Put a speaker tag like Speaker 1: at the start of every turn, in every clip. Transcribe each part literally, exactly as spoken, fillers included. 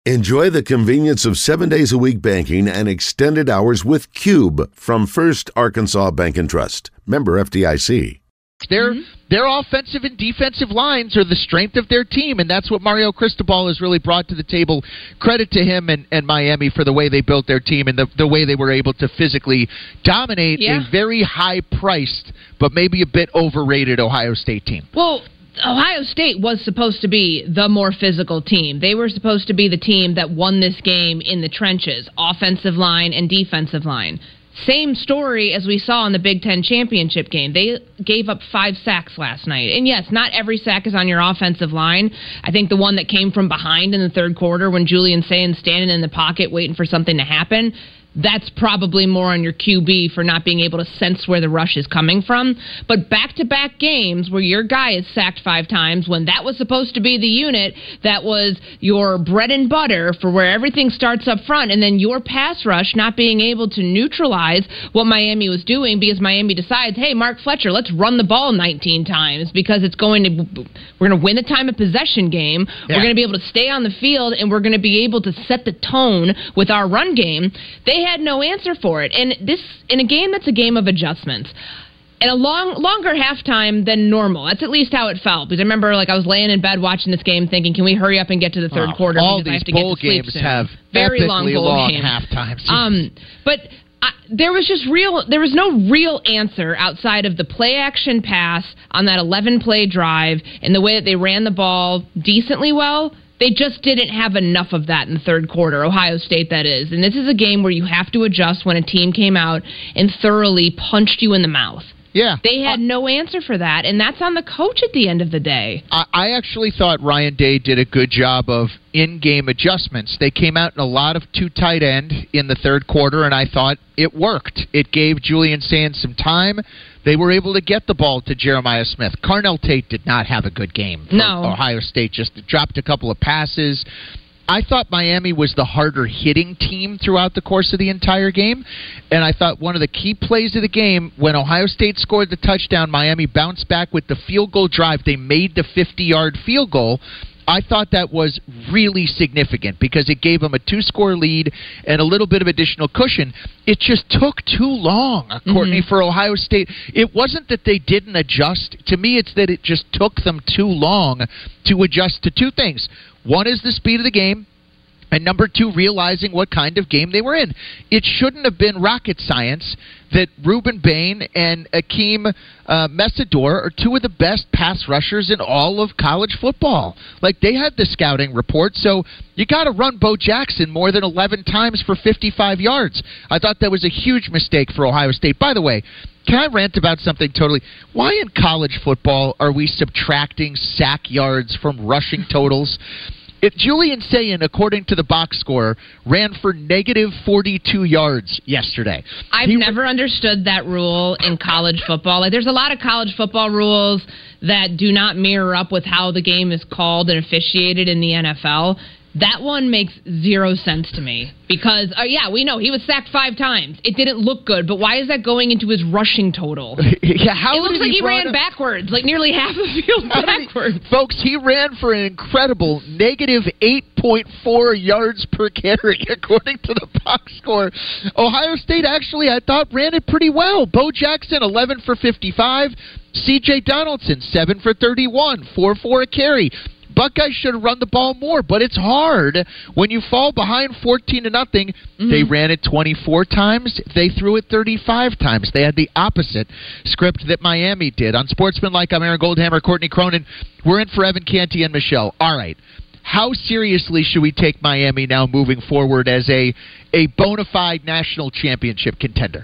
Speaker 1: Enjoy the convenience of seven days a week banking and extended hours with Cube from First Arkansas Bank and Trust. Member F D I C.
Speaker 2: Their mm-hmm. their offensive and defensive lines are the strength of their team, and that's what Mario Cristobal has really brought to the table. Credit to him and, and Miami for the way they built their team and the, the way they were able to physically dominate
Speaker 3: yeah.
Speaker 2: a very high-priced but maybe a bit overrated Ohio State team.
Speaker 3: Well, Ohio State was supposed to be the more physical team. They were supposed to be the team that won this game in the trenches, offensive line and defensive line. Same story as we saw in the Big Ten championship game. They gave up five sacks last night. And yes, not every sack is on your offensive line. I think the one that came from behind in the third quarter when Julian Sainz standing in the pocket waiting for something to happen, that's probably more on your Q B for not being able to sense where the rush is coming from. But back-to-back games where your guy is sacked five times when that was supposed to be the unit that was your bread and butter for where everything starts up front, and then your pass rush not being able to neutralize what Miami was doing because Miami decides, hey, Mark Fletcher, let's run the ball nineteen times because it's going to we're going to win a time of possession game. Yeah. We're going to be able to stay on the field, and we're going to be able to set the tone with our run game. They had no answer for it. And this, in a game that's a game of adjustments, and a long, longer halftime than normal. That's at least how it felt. Because I remember, like, I was laying in bed watching this game thinking, can we hurry up and get to the third
Speaker 2: oh,
Speaker 3: quarter?
Speaker 2: All
Speaker 3: because
Speaker 2: these
Speaker 3: I have to
Speaker 2: bowl
Speaker 3: get to sleep
Speaker 2: games
Speaker 3: soon.
Speaker 2: have
Speaker 3: very long bowl
Speaker 2: long
Speaker 3: games.
Speaker 2: halftimes.
Speaker 3: Um, but I, there was just real. There was no real answer outside of the play action pass on that eleven play drive and the way that they ran the ball decently well. They just didn't have enough of that in the third quarter, Ohio State, that is. And this is a game where you have to adjust when a team came out and thoroughly punched you in the mouth.
Speaker 2: Yeah.
Speaker 3: They had uh, no answer for that, and that's on the coach at the end of the day.
Speaker 2: I, I actually thought Ryan Day did a good job of in-game adjustments. They came out in a lot of two tight end in the third quarter, and I thought it worked. It gave Julian Sainz some time. They were able to get the ball to Jeremiah Smith. Carnell Tate did not have a good game for
Speaker 3: no.
Speaker 2: Ohio State, just dropped a couple of passes. I thought Miami was the harder-hitting team throughout the course of the entire game, and I thought one of the key plays of the game, when Ohio State scored the touchdown, Miami bounced back with the field goal drive. They made the fifty-yard field goal. I thought that was really significant because it gave them a two-score lead and a little bit of additional cushion. It just took too long, Courtney, mm-hmm. for Ohio State. It wasn't that they didn't adjust. To me, it's that it just took them too long to adjust to two things. One is the speed of the game, and number two, realizing what kind of game they were in. It shouldn't have been rocket science that Ruben Bain and Akeem uh, Mesidor are two of the best pass rushers in all of college football. Like, they had the scouting report, so you got to run Bo Jackson more than eleven times for fifty-five yards. I thought that was a huge mistake for Ohio State. By the way, can I rant about something totally? Why in college football are we subtracting sack yards from rushing totals? If Julian Sayin, according to the box score, ran for negative forty-two yards yesterday.
Speaker 3: I've he never ran- understood that rule in college football. Like, there's a lot of college football rules that do not mirror up with how the game is called and officiated in the N F L. That one makes zero sense to me because, uh, yeah, we know he was sacked five times. It didn't look good, but why is that going into his rushing total?
Speaker 2: yeah, how
Speaker 3: it looks like he,
Speaker 2: he
Speaker 3: ran
Speaker 2: up?
Speaker 3: backwards, like nearly half a field backwards.
Speaker 2: Many, folks, he ran for an incredible negative eight point four yards per carry, according to the box score. Ohio State actually, I thought, ran it pretty well. Bo Jackson, eleven for fifty-five. C J Donaldson, seven for thirty-one, four for a carry. Buckeyes should have run the ball more, but it's hard when you fall behind fourteen to nothing. Mm-hmm. They ran it twenty-four times. They threw it thirty-five times. They had the opposite script that Miami did. On Sportsmanlike, I'm Aaron Goldhammer, Courtney Cronin. We're in for Evan Canty and Michelle. All right. How seriously should we take Miami now moving forward as a, a bona fide national championship contender?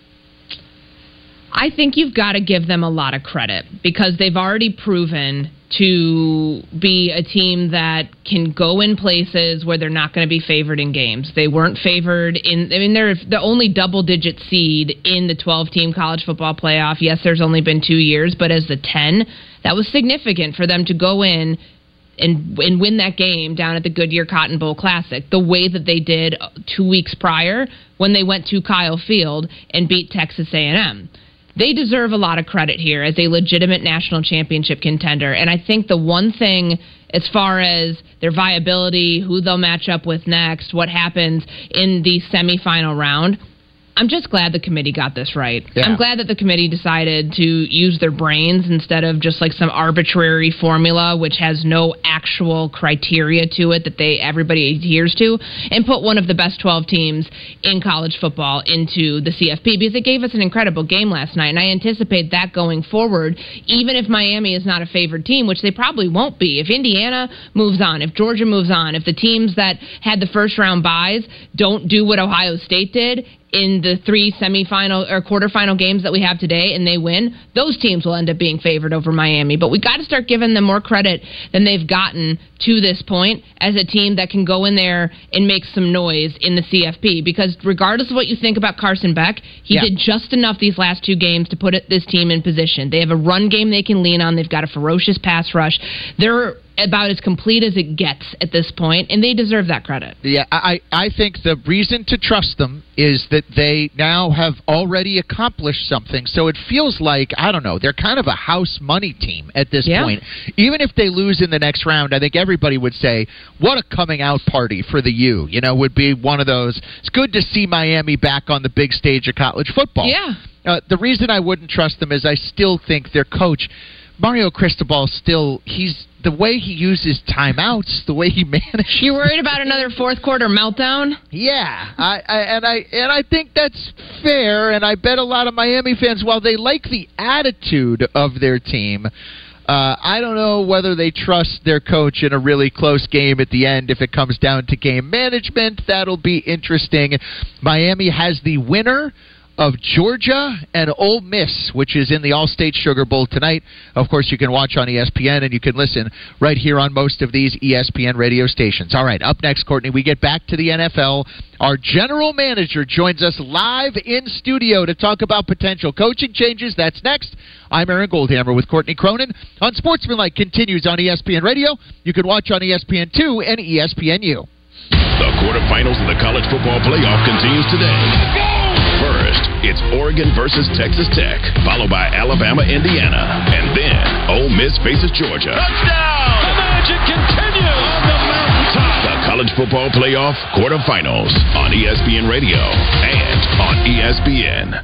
Speaker 3: I think you've got to give them a lot of credit because they've already proven to be a team that can go in places where they're not going to be favored in games. They weren't favored in, I mean, they're the only double-digit seed in the twelve-team college football playoff. Yes, there's only been two years, but as the ten, that was significant for them to go in and and win that game down at the Goodyear Cotton Bowl Classic the way that they did two weeks prior when they went to Kyle Field and beat Texas A and M. They deserve a lot of credit here as a legitimate national championship contender. And I think the one thing, as far as their viability, who they'll match up with next, what happens in the semifinal round. I'm just glad the committee got this right. Yeah. I'm glad that the committee decided to use their brains instead of just like some arbitrary formula which has no actual criteria to it that they everybody adheres to, and put one of the best twelve teams in college football into the C F P, because it gave us an incredible game last night, and I anticipate that going forward, even if Miami is not a favored team, which they probably won't be. If Indiana moves on, if Georgia moves on, if the teams that had the first round byes don't do what Ohio State did in the three semifinal or quarterfinal games that we have today and they win, those teams will end up being favored over Miami. But we got to start giving them more credit than they've gotten to this point as a team that can go in there and make some noise in the C F P, because regardless of what you think about Carson Beck, he yeah. did just enough these last two games to put it, this team in position. They have a run game they can lean on. They've got a ferocious pass rush. They're about as complete as it gets at this point, and they deserve that credit.
Speaker 2: Yeah, I, I think the reason to trust them is that they now have already accomplished something. So it feels like, I don't know, they're kind of a house money team at this yeah. point. Even if they lose in the next round, I think everybody would say, what a coming out party for the U. You know, would be one of those. It's good to see Miami back on the big stage of college football.
Speaker 3: Yeah.
Speaker 2: Uh, the reason I wouldn't trust them is I still think their coach, Mario Cristobal, still, he's the way he uses timeouts, the way he manages.
Speaker 3: You worried about another fourth quarter meltdown?
Speaker 2: Yeah, I, I, and I and I think that's fair. And I bet a lot of Miami fans, while they like the attitude of their team, uh, I don't know whether they trust their coach in a really close game at the end. If it comes down to game management, that'll be interesting. Miami has the winner of Georgia and Ole Miss, which is in the All-State Sugar Bowl tonight. Of course, you can watch on E S P N, and you can listen right here on most of these E S P N radio stations. All right, up next, Courtney, we get back to the N F L. Our general manager joins us live in studio to talk about potential coaching changes. That's next. I'm Aaron Goldhammer with Courtney Cronin on Sportsmanlike continues on E S P N Radio. You can watch on E S P N two and E S P N U.
Speaker 4: The quarterfinals of the college football playoff continues today. First, it's Oregon versus Texas Tech, followed by Alabama, Indiana, and then Ole Miss faces Georgia.
Speaker 5: Touchdown! The magic continues on the mountaintop.
Speaker 4: The college football playoff quarterfinals on E S P N Radio and on E S P N.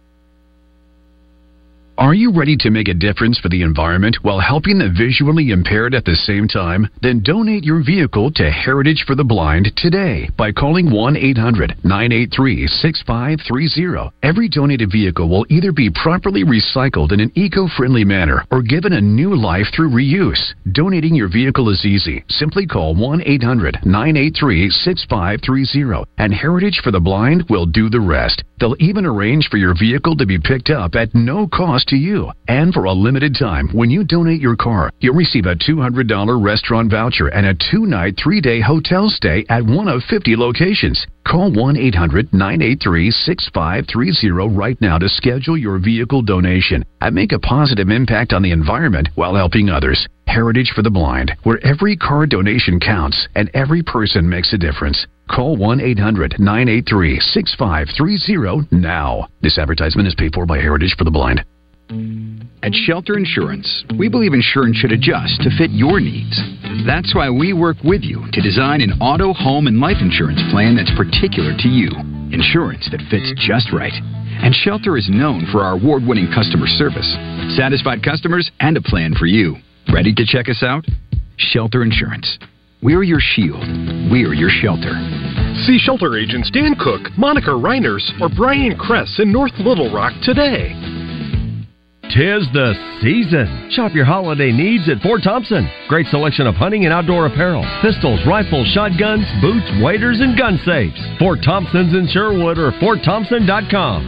Speaker 6: Are you ready to make a difference for the environment while helping the visually impaired at the same time? Then donate your vehicle to Heritage for the Blind today by calling one eight hundred nine eight three six five three zero. Every donated vehicle will either be properly recycled in an eco-friendly manner or given a new life through reuse. Donating your vehicle is easy. Simply call one eight hundred nine eight three six five three zero and Heritage for the Blind will do the rest. They'll even arrange for your vehicle to be picked up at no cost to you. And for a limited time, when you donate your car, you'll receive a two hundred dollars restaurant voucher and a two-night, three-day hotel stay at one of fifty locations. Call one eight hundred nine eight three six five three zero right now to schedule your vehicle donation and make a positive impact on the environment while helping others. Heritage for the Blind, where every car donation counts and every person makes a difference. Call one eight hundred nine eight three six five three zero now. This advertisement is paid for by Heritage for the Blind.
Speaker 7: At Shelter Insurance, we believe insurance should adjust to fit your needs. That's why we work with you to design an auto, home, and life insurance plan that's particular to you. Insurance that fits just right. And Shelter is known for our award-winning customer service, satisfied customers, and a plan for you. Ready to check us out? Shelter Insurance. We're your shield. We're your shelter.
Speaker 8: See Shelter agents Dan Cook, Monica Reiners, or Brian Kress in North Little Rock today.
Speaker 9: Tis the season. Shop your holiday needs at Fort Thompson. Great selection of hunting and outdoor apparel. Pistols, rifles, shotguns, boots, waders, and gun safes. Fort Thompson's in Sherwood or fort thompson dot com.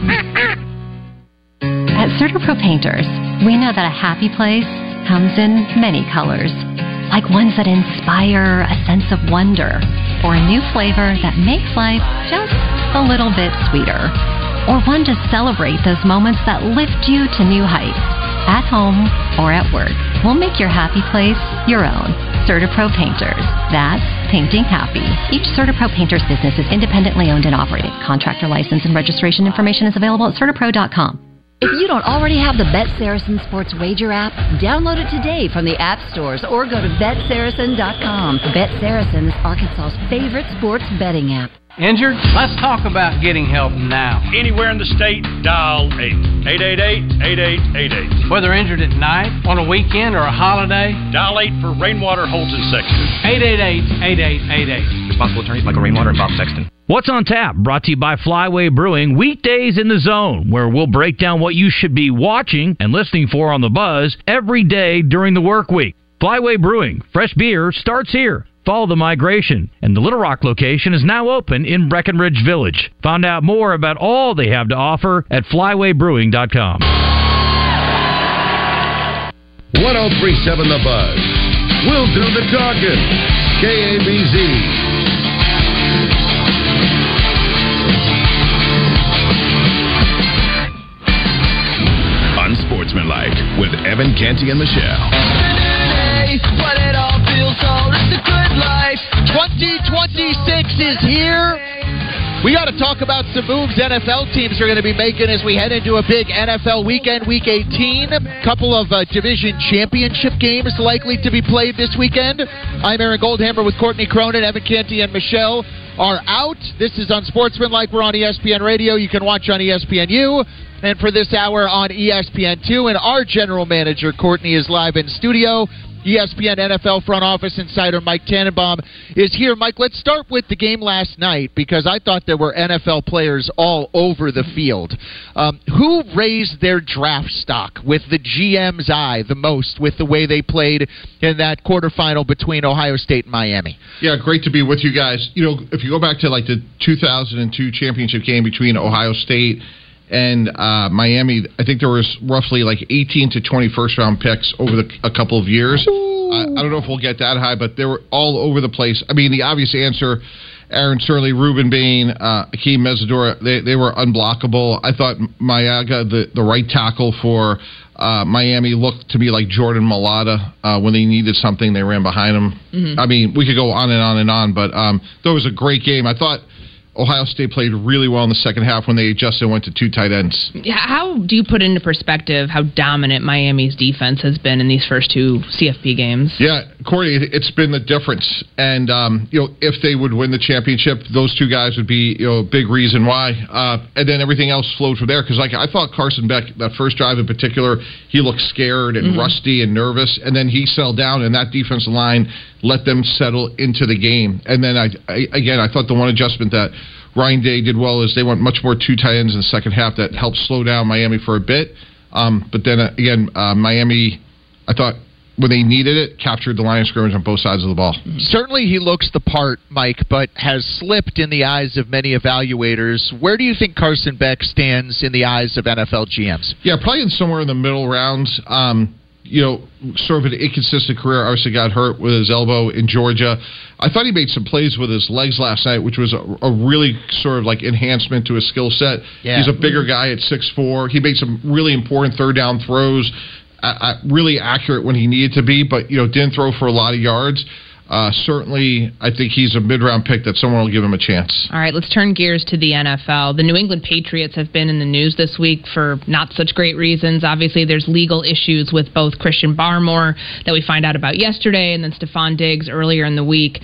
Speaker 10: At CertaPro Painters, we know that a happy place comes in many colors. Like ones that inspire a sense of wonder, or a new flavor that makes life just a little bit sweeter. Or one to celebrate those moments that lift you to new heights, at home or at work. We'll make your happy place your own. CertaPro Painters. That's painting happy. Each CertaPro Painters business is independently owned and operated. Contractor license and registration information is available at CertaPro dot com.
Speaker 11: If you don't already have the Bet Saracen Sports Wager app, download it today from the app stores or go to bet saracen dot com. Bet Saracen is Arkansas's favorite sports betting app.
Speaker 12: Injured? Let's talk about getting help now.
Speaker 5: Anywhere in the state, dial eight eight eight eight, eight eight eight eight.
Speaker 12: Whether injured at night, on a weekend, or a holiday,
Speaker 5: dial eight for Rainwater Holds and Sexton.
Speaker 12: eight eight eight, eight eight eight eight.
Speaker 13: Responsible attorneys Michael Rainwater and Bob Sexton.
Speaker 14: What's on Tap? Brought to you by Flyway Brewing. Weekdays in the Zone, where we'll break down what you should be watching and listening for on the Buzz every day during the work week. Flyway Brewing. Fresh beer starts here. Follow the migration. And the Little Rock location is now open in Breckenridge Village. Find out more about all they have to offer at flyway brewing dot com.
Speaker 1: one oh three point seven The Buzz. We'll do the talking. K A B Z.
Speaker 4: Unsportsmanlike with Evan Canty and Michelle.
Speaker 15: But it all feels so, it's a good life.
Speaker 2: twenty twenty-six is here. We got to talk about some moves N F L teams are going to be making as we head into a big N F L weekend, Week eighteen. A couple of uh, division championship games likely to be played this weekend. I'm Aaron Goldhammer with Courtney Cronin. Evan Canty and Michelle are out. This is Unsportsmanlike. We're on E S P N Radio. You can watch on E S P N U. And for this hour on E S P N two. And our general manager, Courtney, is live in studio. E S P N N F L front office insider Mike Tannenbaum is here. Mike, let's start with the game last night because I thought there were N F L players all over the field. Um, who raised their draft stock with the G M's eye the most with the way they played in that quarterfinal between Ohio State and Miami?
Speaker 16: Yeah, great to be with you guys. You know, if you go back to like the two thousand two championship game between Ohio State and uh, Miami, I think there was roughly like eighteen to twenty first round picks over the, a couple of years. Uh, I don't know if we'll get that high, but they were all over the place. I mean, the obvious answer, Aaron Shirley, Ruben Bain, uh, Akeem Mesidor, they, they were unblockable. I thought Mayaga, the, the right tackle for uh, Miami, looked to me like Jordan Mailata. Uh, when they needed something, they ran behind him. Mm-hmm. I mean, we could go on and on and on, but um, that was a great game. I thought Ohio State played really well in the second half when they adjusted and went to two tight ends.
Speaker 3: How do you put into perspective how dominant Miami's defense has been in these first two C F P games?
Speaker 16: Yeah, Corey, it's been the difference. And, um, you know, if they would win the championship, those two guys would be, you know, a big reason why. Uh, and then everything else flowed from there. Because, like, I thought Carson Beck, that first drive in particular, he looked scared and mm-hmm. rusty and nervous. And then he settled down, and that defensive line let them settle into the game. And then, I, I again, I thought the one adjustment that Ryan Day did well is they went much more two tight ends in the second half that helped slow down Miami for a bit. Um, but then, uh, again, uh, Miami, I thought, when they needed it, captured the line of scrimmage on both sides of the ball.
Speaker 2: Certainly he looks the part, Mike, but has slipped in the eyes of many evaluators. Where do you think Carson Beck stands in the eyes of N F L G Ms?
Speaker 16: Yeah, probably in somewhere in the middle rounds. Um, you know, sort of an inconsistent career. Obviously got hurt with his elbow in Georgia. I thought he made some plays with his legs last night, which was a, a really sort of like enhancement to his skill set. Yeah. He's a bigger guy at six foot four. He made some really important third down throws, uh, uh, really accurate when he needed to be, but, you know, didn't throw for a lot of yards. Uh, certainly, I think he's a mid-round pick that someone will give him a chance.
Speaker 3: All right, let's turn gears to the N F L. The New England Patriots have been in the news this week for not such great reasons. Obviously, there's legal issues with both Christian Barmore that we find out about yesterday and then Stephon Diggs earlier in the week.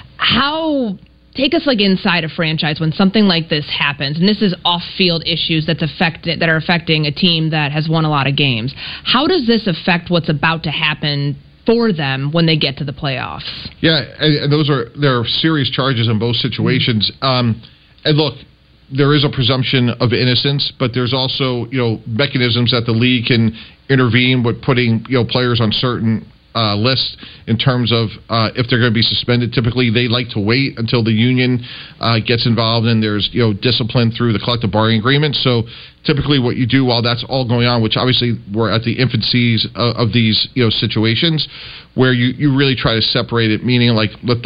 Speaker 3: How... Take us like inside a franchise when something like this happens, and this is off-field issues that's affect, that are affecting a team that has won a lot of games. How does this affect what's about to happen for them when they get to the playoffs?
Speaker 16: Yeah, and, and those are there are serious charges in both situations. Mm-hmm. Um, and look, there is a presumption of innocence, but there's also, you know, mechanisms that the league can intervene with putting, you know, players on certain Uh, list in terms of uh, if they're going to be suspended. Typically, they like to wait until the union uh, gets involved and there's, you know, discipline through the collective bargaining agreement. So typically what you do while that's all going on, which obviously we're at the infancies of, of these, you know, situations, where you, you really try to separate it, meaning like let the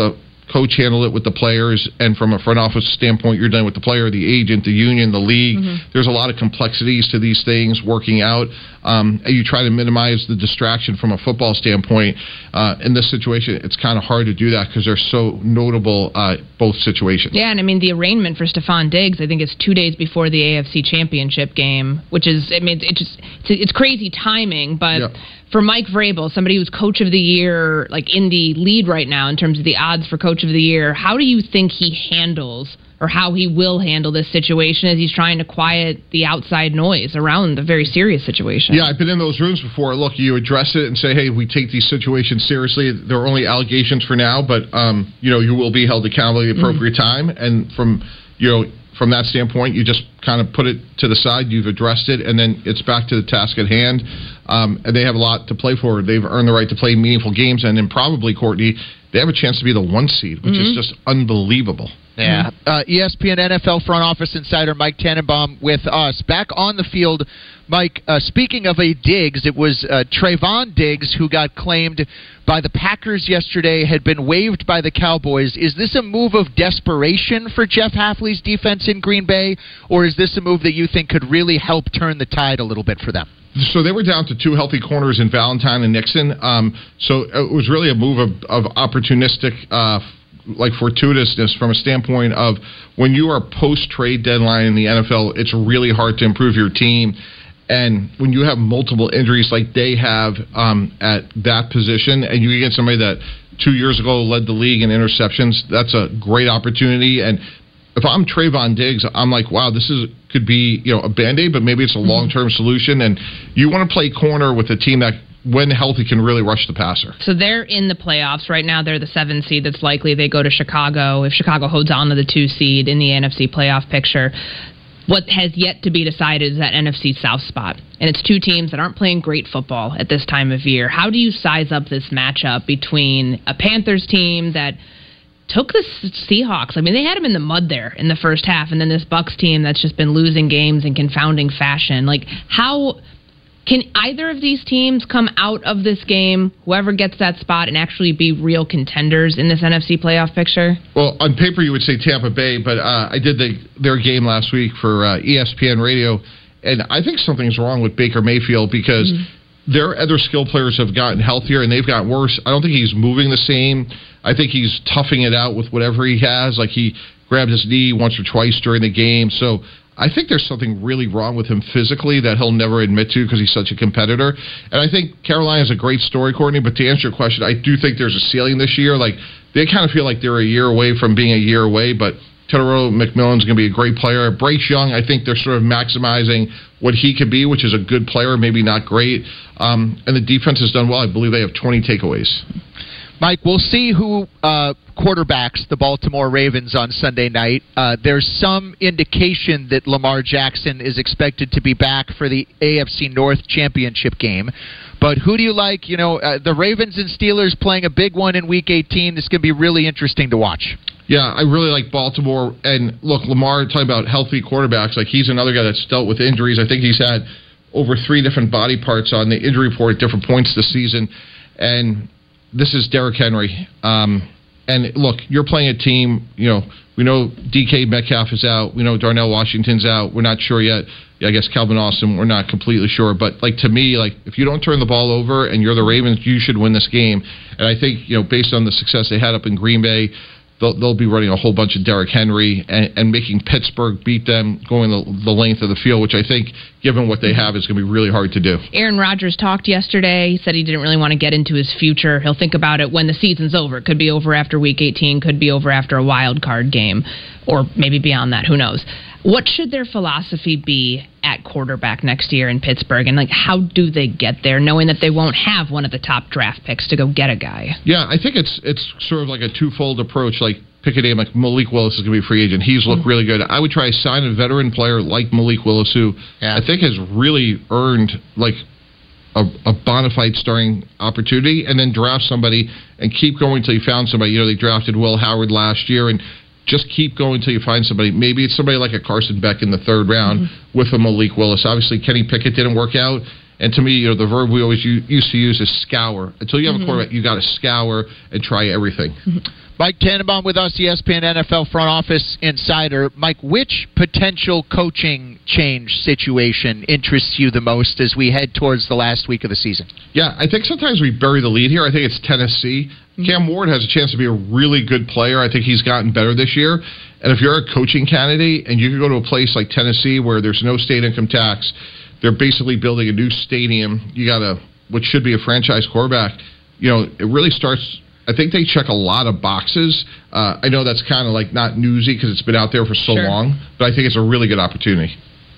Speaker 16: coach handle it with the players, and from a front office standpoint, you're dealing with the player, the agent, the union, the league. Mm-hmm. There's a lot of complexities to these things working out. Um, and you try to minimize the distraction from a football standpoint. Uh, in this situation, it's kind of hard to do that because they're so notable, uh, both situations.
Speaker 3: Yeah, and I mean, the arraignment for Stephon Diggs, I think, is two days before the A F C Championship game, which is, I mean, it just, it's, it's crazy timing, but... Yep. For Mike Vrabel, somebody who's coach of the year, like in the lead right now in terms of the odds for coach of the year, how do you think he handles or how he will handle this situation as he's trying to quiet the outside noise around the very serious situation?
Speaker 16: Yeah, I've been in those rooms before. Look, you address it and say, hey, we take these situations seriously. There are only allegations for now, but um, you know, you will be held accountable at the appropriate mm-hmm. time. And from, you know, from that standpoint, you just kind of put it to the side, you've addressed it, and then it's back to the task at hand. Um, and they have a lot to play for. They've earned the right to play meaningful games, and then probably, Courtney, they have a chance to be the one seed, which mm-hmm. is just unbelievable.
Speaker 2: Yeah. Uh, E S P N N F L front office insider Mike Tannenbaum with us. Back on the field, Mike, uh, speaking of a Diggs, it was uh, Trayvon Diggs who got claimed by the Packers yesterday, had been waived by the Cowboys. Is this a move of desperation for Jeff Hafley's defense in Green Bay, or is this a move that you think could really help turn the tide a little bit for them?
Speaker 16: So they were down to two healthy corners in Valentine and Nixon. Um, so it was really a move of, of opportunistic uh like fortuitousness from a standpoint of when you are post-trade deadline in the N F L, it's really hard to improve your team. And when you have multiple injuries like they have um, at that position, and you get somebody that two years ago led the league in interceptions, that's a great opportunity. And if I'm Trayvon Diggs, I'm like, wow, this is could be, you know, a Band-Aid, but maybe it's a long-term solution. And you want to play corner with a team that, when healthy, can really rush the passer.
Speaker 3: So they're in the playoffs right now. They're the seven seed. That's likely they go to Chicago if Chicago holds on to the two seed in the N F C playoff picture. What has yet to be decided is that N F C South spot. And it's two teams that aren't playing great football at this time of year. How do you size up this matchup between a Panthers team that took the Seahawks? I mean, they had them in the mud there in the first half, and then this Bucs team that's just been losing games in confounding fashion. Like, how... Can either of these teams come out of this game, whoever gets that spot, and actually be real contenders in this N F C playoff picture?
Speaker 16: Well, on paper you would say Tampa Bay, but uh, I did the, their game last week for uh, E S P N Radio, and I think something's wrong with Baker Mayfield because mm-hmm. their other skill players have gotten healthier and they've gotten worse. I don't think he's moving the same. I think he's toughing it out with whatever he has. Like he grabbed his knee once or twice during the game, so I think there's something really wrong with him physically that he'll never admit to because he's such a competitor. And I think Carolina's a great story, Courtney, but to answer your question, I do think there's a ceiling this year. Like, they kind of feel like they're a year away from being a year away, but Tetairoa McMillan's going to be a great player. Bryce Young, I think they're sort of maximizing what he could be, which is a good player, maybe not great. Um, and the defense has done well. I believe they have twenty takeaways.
Speaker 2: Mike, we'll see who uh, quarterbacks the Baltimore Ravens on Sunday night. Uh, there's some indication that Lamar Jackson is expected to be back for the A F C North championship game. But who do you like? You know, uh, the Ravens and Steelers playing a big one in Week eighteen. This is going to be really interesting to watch.
Speaker 16: Yeah, I really like Baltimore. And look, Lamar, talking about healthy quarterbacks, like he's another guy that's dealt with injuries. I think he's had over three different body parts on the injury report at different points this season. And this is Derrick Henry. Um, and look, you're playing a team, you know, we know D K Metcalf is out. We know Darnell Washington's out. We're not sure yet. Yeah, I guess Calvin Austin, we're not completely sure. But, like, to me, like, if you don't turn the ball over and you're the Ravens, you should win this game. And I think, you know, based on the success they had up in Green Bay, they'll, they'll be running a whole bunch of Derrick Henry and, and making Pittsburgh beat them, going the, the length of the field, which I think, given what they have, is going to be really hard to do.
Speaker 3: Aaron Rodgers talked yesterday. He said he didn't really want to get into his future. He'll think about it when the season's over. It could be over after Week eighteen, could be over after a wild card game, or maybe beyond that. Who knows? What should their philosophy be at quarterback next year in Pittsburgh? And, like, how do they get there, knowing that they won't have one of the top draft picks to go get a guy?
Speaker 16: Yeah, I think it's it's sort of like a twofold approach. Like, pick a name like Malik Willis is going to be a free agent. He's looked mm-hmm. really good. I would try to sign a veteran player like Malik Willis, who yeah. I think has really earned, like, a, a bona fide starting opportunity, and then draft somebody and keep going until you found somebody. You know, they drafted Will Howard last year, and just keep going until you find somebody. Maybe it's somebody like a Carson Beck in the third round mm-hmm. with a Malik Willis. Obviously, Kenny Pickett didn't work out, And to me, you know, the verb we always u- used to use is scour. Until you have
Speaker 3: Mm-hmm.
Speaker 16: a quarterback, you got to scour and try everything.
Speaker 2: Mike Tannenbaum with us, E S P N N F L front office insider. Mike, which potential coaching change situation interests you the most as we head towards the last week of the season?
Speaker 16: Yeah, I think sometimes we bury the lead here. I think it's Tennessee. Cam Ward has a chance to be a really good player. I think he's gotten better this year. And if you're a coaching candidate and you can go to a place like Tennessee where there's no state income tax, they're basically building a new stadium. You got a what should be a franchise quarterback. You know, it really starts. I think they check a lot of boxes. Uh, I know that's kind of like not newsy because it's been out there for so
Speaker 2: Sure.
Speaker 16: long, but I think it's a really good opportunity.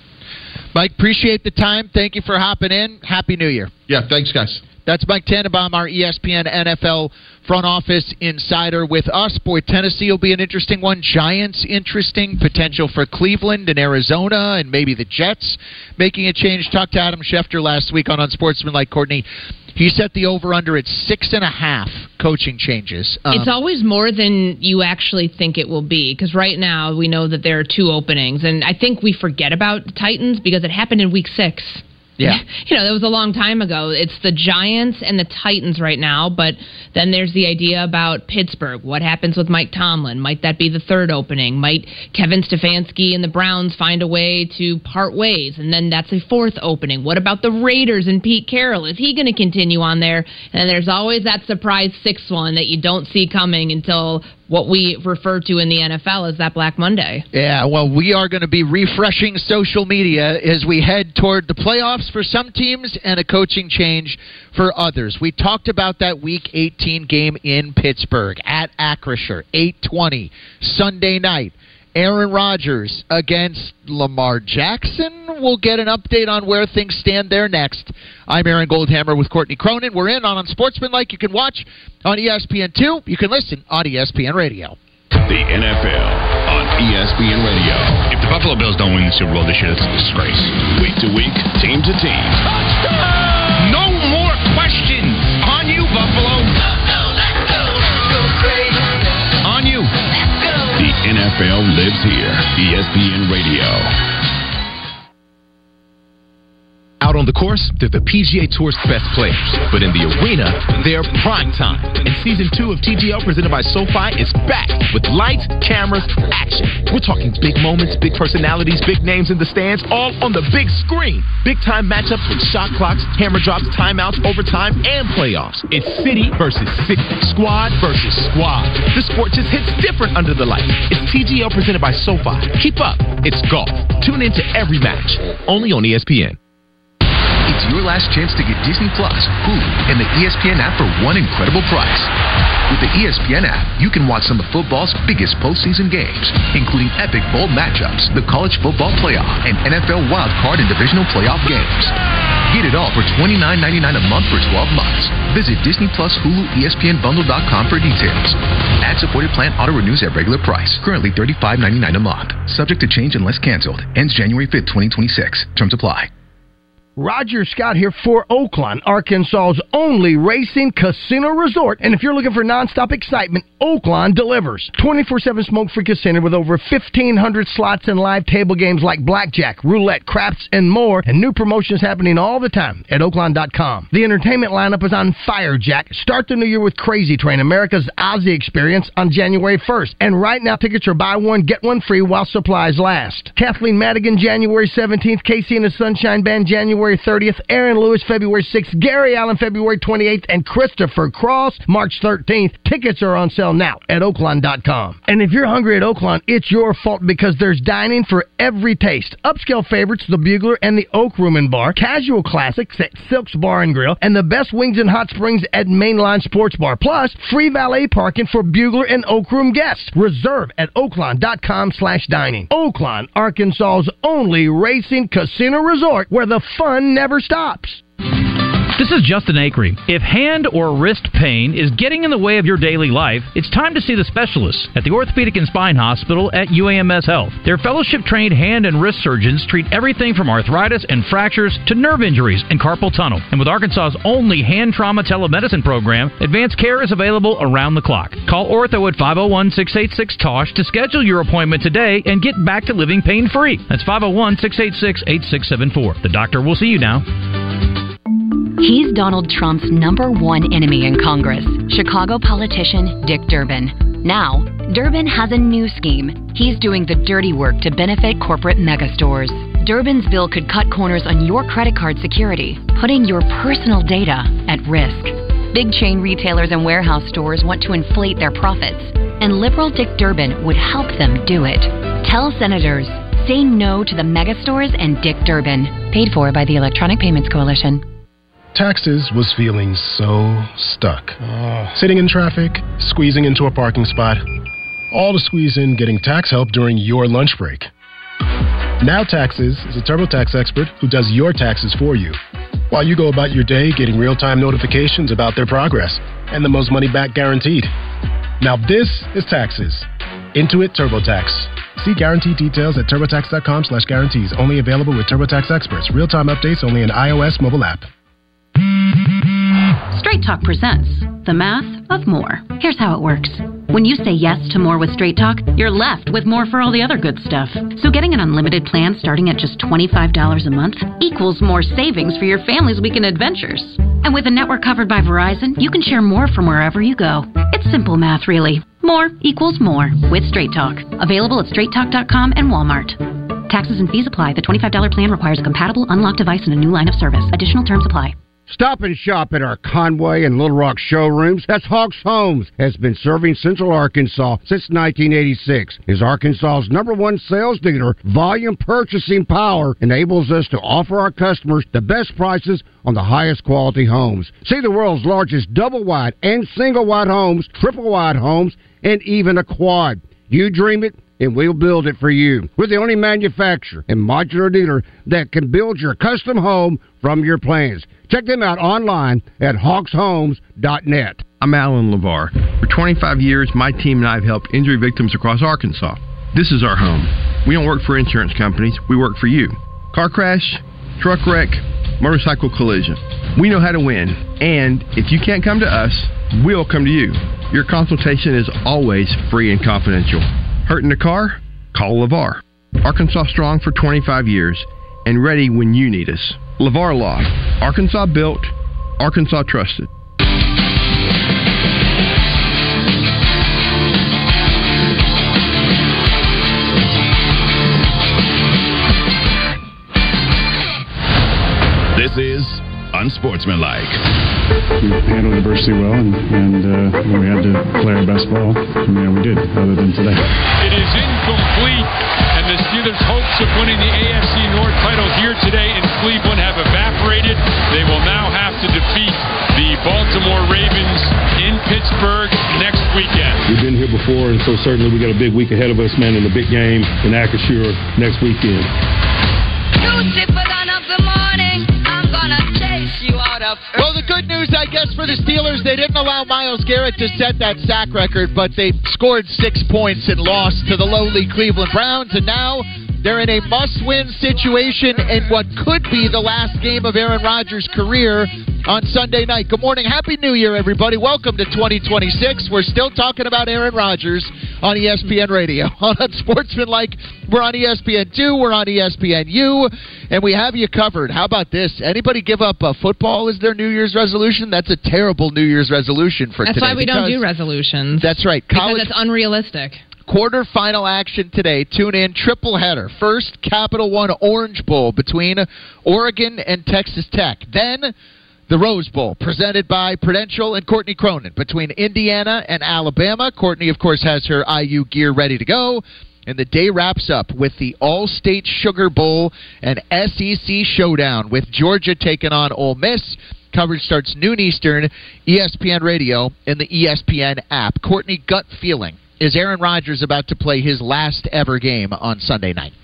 Speaker 2: Mike, appreciate the time. Thank you for hopping in. Happy New Year.
Speaker 16: Yeah, thanks, guys.
Speaker 2: That's Mike Tannenbaum, our E S P N N F L front office insider with us. Boy, Tennessee will be an interesting one. Giants, interesting. Potential for Cleveland and Arizona and maybe the Jets making a change. Talked to Adam Schefter last week on Unsportsmanlike. Courtney, he set the over-under at six and a half coaching changes. Um,
Speaker 3: It's always more than you actually think it will be, because right now we know that there are two openings, and I think we forget about the Titans because it happened in week six.
Speaker 2: Yeah.
Speaker 3: You know, that was a long time ago. It's the Giants and the Titans right now, but then there's the idea about Pittsburgh. What happens with Mike Tomlin? Might that be the third opening? Might Kevin Stefanski and the Browns find a way to part ways? And then that's a fourth opening. What about the Raiders and Pete Carroll? Is he going to continue on there? And then there's always that surprise sixth one that you don't see coming until what we refer to in the N F L as that Black Monday.
Speaker 2: Yeah, well, we are going to be refreshing social media as we head toward the playoffs for some teams and a coaching change for others. We talked about that Week eighteen game in Pittsburgh at Acrisure, eight twenty, Sunday night. Aaron Rodgers against Lamar Jackson. We'll get an update on where things stand there next. I'm Aaron Goldhammer with Courtney Cronin. We're in on Unsportsmanlike. You can watch on E S P N two. You can listen on E S P N Radio.
Speaker 4: The N F L on E S P N Radio.
Speaker 13: If the Buffalo Bills don't win the Super Bowl this year, that's a disgrace.
Speaker 4: Week to week, team to team.
Speaker 15: Touchdown!
Speaker 13: No more questions. On you, Buffalo.
Speaker 15: Let's go, let's go, let's go crazy.
Speaker 13: On you.
Speaker 15: Let's go.
Speaker 4: The N F L lives here. E S P N Radio.
Speaker 17: Out on the course, they're the P G A Tour's best players. But in the arena, they're prime time. And season two of T G L presented by SoFi is back with lights, cameras, action. We're talking big moments, big personalities, big names in the stands, all on the big screen. Big time matchups with shot clocks, hammer drops, timeouts, overtime, and playoffs. It's city versus city, squad versus squad. The sport just hits different under the lights. It's T G L presented by SoFi. Keep up. It's golf. Tune into every match. Only on E S P N.
Speaker 18: It's your last chance to get Disney Plus, Hulu, and the E S P N app for one incredible price. With the E S P N app, you can watch some of football's biggest postseason games, including epic bowl matchups, the college football playoff, and N F L wild card and divisional playoff games. Get it all for twenty-nine ninety-nine a month for twelve months. Visit Disney Plus Hulu E S P N bundle dot com for details. Ad-supported plan auto renews at regular price. Currently thirty-five ninety-nine a month. Subject to change unless canceled. Ends January fifth, twenty twenty-six. Terms apply.
Speaker 19: Roger Scott here for Oaklawn, Arkansas's only racing casino resort. And if you're looking for nonstop excitement, Oaklawn delivers. twenty-four seven smoke-free casino with over fifteen hundred slots and live table games like blackjack, roulette, craps, and more. And new promotions happening all the time at Oaklawn dot com. The entertainment lineup is on fire, Jack. Start the new year with Crazy Train, America's Ozzy experience on January first. And right now, tickets are buy one, get one free while supplies last. Kathleen Madigan, January seventeenth. Casey and the Sunshine Band, January thirtieth, Aaron Lewis February sixth, Gary Allen February twenty-eighth, and Christopher Cross March thirteenth. Tickets are on sale now at Oaklawn dot com. And if you're hungry at Oaklawn, it's your fault because there's dining for every taste. Upscale favorites, the Bugler and the Oak Room and Bar, casual classics at Silk's Bar and Grill, and the best wings and hot springs at Mainline Sports Bar. Plus, free valet parking for Bugler and Oak Room guests. Reserve at Oaklawn dot com slash dining. Oaklawn, Arkansas's only racing casino resort where the fun never stops.
Speaker 14: This is Justin Akery. If hand or wrist pain is getting in the way of your daily life, it's time to see the specialists at the Orthopedic and Spine Hospital at U A M S Health. Their fellowship-trained hand and wrist surgeons treat everything from arthritis and fractures to nerve injuries and carpal tunnel. And with Arkansas's only hand trauma telemedicine program, advanced care is available around the clock. Call Ortho at five oh one, six eight six, T O S H to schedule your appointment today and get back to living pain-free. That's five oh one, six eight six, eight six seven four. The doctor will see you now.
Speaker 10: He's Donald Trump's number one enemy in Congress, Chicago politician Dick Durbin. Now, Durbin has a new scheme. He's doing the dirty work to benefit corporate megastores. Durbin's bill could cut corners on your credit card security, putting your personal data at risk. Big chain retailers and warehouse stores want to inflate their profits, and liberal Dick Durbin would help them do it. Tell senators, say no to the megastores and Dick Durbin. Paid for by the Electronic Payments Coalition.
Speaker 20: Taxes was feeling so stuck. Uh, Sitting in traffic, squeezing into a parking spot, all to squeeze in getting tax help during your lunch break. Now Taxes is a TurboTax expert who does your taxes for you, while you go about your day getting real-time notifications about their progress and the most money back guaranteed. Now this is Taxes. Intuit TurboTax. See guarantee details at TurboTax.com slash guarantees. Only available with TurboTax experts. Real-time updates only in iOS mobile app.
Speaker 21: Straight Talk presents The Math of More. Here's how it works. When you say yes to more with Straight Talk, you're left with more for all the other good stuff. So getting an unlimited plan starting at just twenty-five dollars a month equals more savings for your family's weekend adventures. And with a network covered by Verizon, you can share more from wherever you go. It's simple math, really. More equals more with Straight Talk. Available at straight talk dot com and Walmart. Taxes and fees apply. The twenty-five dollars plan requires a compatible unlocked device and a new line of service. Additional terms apply.
Speaker 22: Stop and shop at our Conway and Little Rock showrooms. That's Hawks Homes, has been serving Central Arkansas since nineteen eighty-six. Is Arkansas's number one sales dealer. Volume purchasing power enables us to offer our customers the best prices on the highest quality homes. See the world's largest double-wide and single-wide homes, triple-wide homes, and even a quad. You dream it, and we'll build it for you. We're the only manufacturer and modular dealer that can build your custom home from your plans. Check them out online at hawks homes dot net.
Speaker 23: I'm Alan LeVar. For twenty-five years, my team and I have helped injury victims across Arkansas. This is our home. We don't work for insurance companies. We work for you. Car crash, truck wreck, motorcycle collision. We know how to win. And if you can't come to us, we'll come to you. Your consultation is always free and confidential. Hurt in the car? Call LeVar. Arkansas strong for twenty-five years and ready when you need us. LeVar Law. Arkansas built, Arkansas trusted.
Speaker 4: This is Unsportsmanlike.
Speaker 24: We handled adversity well, and, and uh, when we had to play our best ball, yeah, we did, other than today.
Speaker 25: It is incomplete, and the Steelers' hopes of winning the A F C North title here today in Cleveland have evaporated. They will now have to defeat the Baltimore Ravens in Pittsburgh next weekend.
Speaker 26: We've been here before, and so certainly we got a big week ahead of us, man, in the big game in Acrisure next weekend.
Speaker 15: Lucifer, dawn of the morning, I'm gonna chase you out of earth.
Speaker 2: Well, the good news, I guess, for the Steelers, they didn't allow Myles Garrett to set that sack record, but they scored six points and lost to the lowly Cleveland Browns, and now they're in a must-win situation in what could be the last game of Aaron Rodgers' career on Sunday night. Good morning. Happy New Year, everybody. Welcome to twenty twenty-six. We're still talking about Aaron Rodgers on E S P N Radio. On Unsportsmanlike, we're on E S P N two, we're on E S P N U, and we have you covered. How about this? Anybody give up uh, football as their New Year's resolution? That's a terrible New Year's resolution for
Speaker 3: That's
Speaker 2: today.
Speaker 3: That's why we don't do resolutions.
Speaker 2: That's right.
Speaker 3: College, because it's unrealistic.
Speaker 2: Quarterfinal action today. Tune in. Triple header. First, Capital One Orange Bowl between Oregon and Texas Tech. Then, the Rose Bowl, presented by Prudential and Courtney Cronin, between Indiana and Alabama. Courtney, of course, has her I U gear ready to go. And the day wraps up with the All-State Sugar Bowl and S E C Showdown, with Georgia taking on Ole Miss. Coverage starts noon Eastern, E S P N Radio, and the E S P N app. Courtney, gut feeling. Is Aaron Rodgers about to play his last ever game on Sunday night?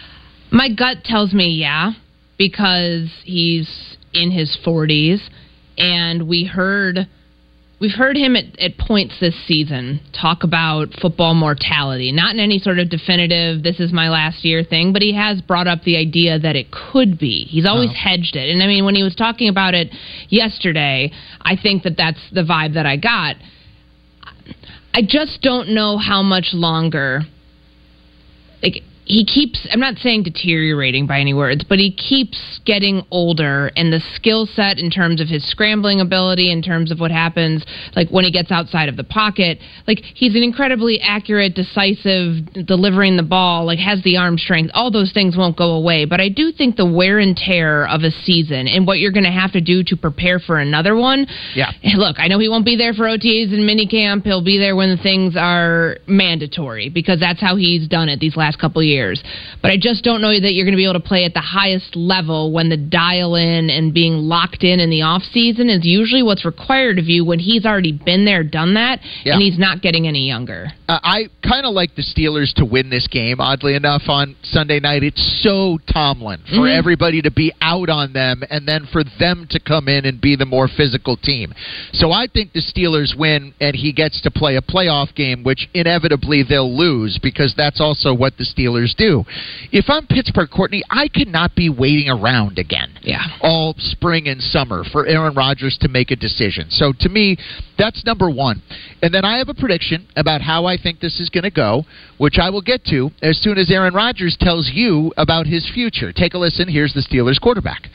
Speaker 3: My gut tells me yeah, because he's in his forties, and we heard we've heard him at, at points this season talk about football mortality, not in any sort of definitive "this is my last year" thing, but he has brought up the idea that it could be. He's always oh. hedged it, and I mean, when he was talking about it yesterday, I think that that's the vibe that I got. I just don't know how much longer. Like, he keeps, I'm not saying deteriorating by any words, but he keeps getting older, and the skill set in terms of his scrambling ability, in terms of what happens, like when he gets outside of the pocket, like he's an incredibly accurate, decisive, delivering the ball, like has the arm strength. All those things won't go away, but I do think the wear and tear of a season and what you're going to have to do to prepare for another one.
Speaker 2: Yeah.
Speaker 3: Look, I know he won't be there for O T As and minicamp. He'll be there when the things are mandatory, because that's how he's done it these last couple of years. But I just don't know that you're going to be able to play at the highest level when the dial-in and being locked in in the off-season is usually what's required of you when he's already been there, done that,
Speaker 2: Yeah.
Speaker 3: and he's not getting any younger.
Speaker 2: Uh, I kind of like the Steelers to win this game, oddly enough, on Sunday night. It's so Tomlin for
Speaker 3: Mhm.
Speaker 2: everybody to be out on them and then for them to come in and be the more physical team. So I think the Steelers win, and he gets to play a playoff game, which inevitably they'll lose, because that's also what the Steelers do. If I'm Pittsburgh, Courtney, I could not be waiting around again
Speaker 3: yeah.
Speaker 2: all spring and summer for Aaron Rodgers to make a decision. So to me, that's number one. And then I have a prediction about how I think this is going to go, which I will get to as soon as Aaron Rodgers tells you about his future. Take a listen. Here's the Steelers quarterback.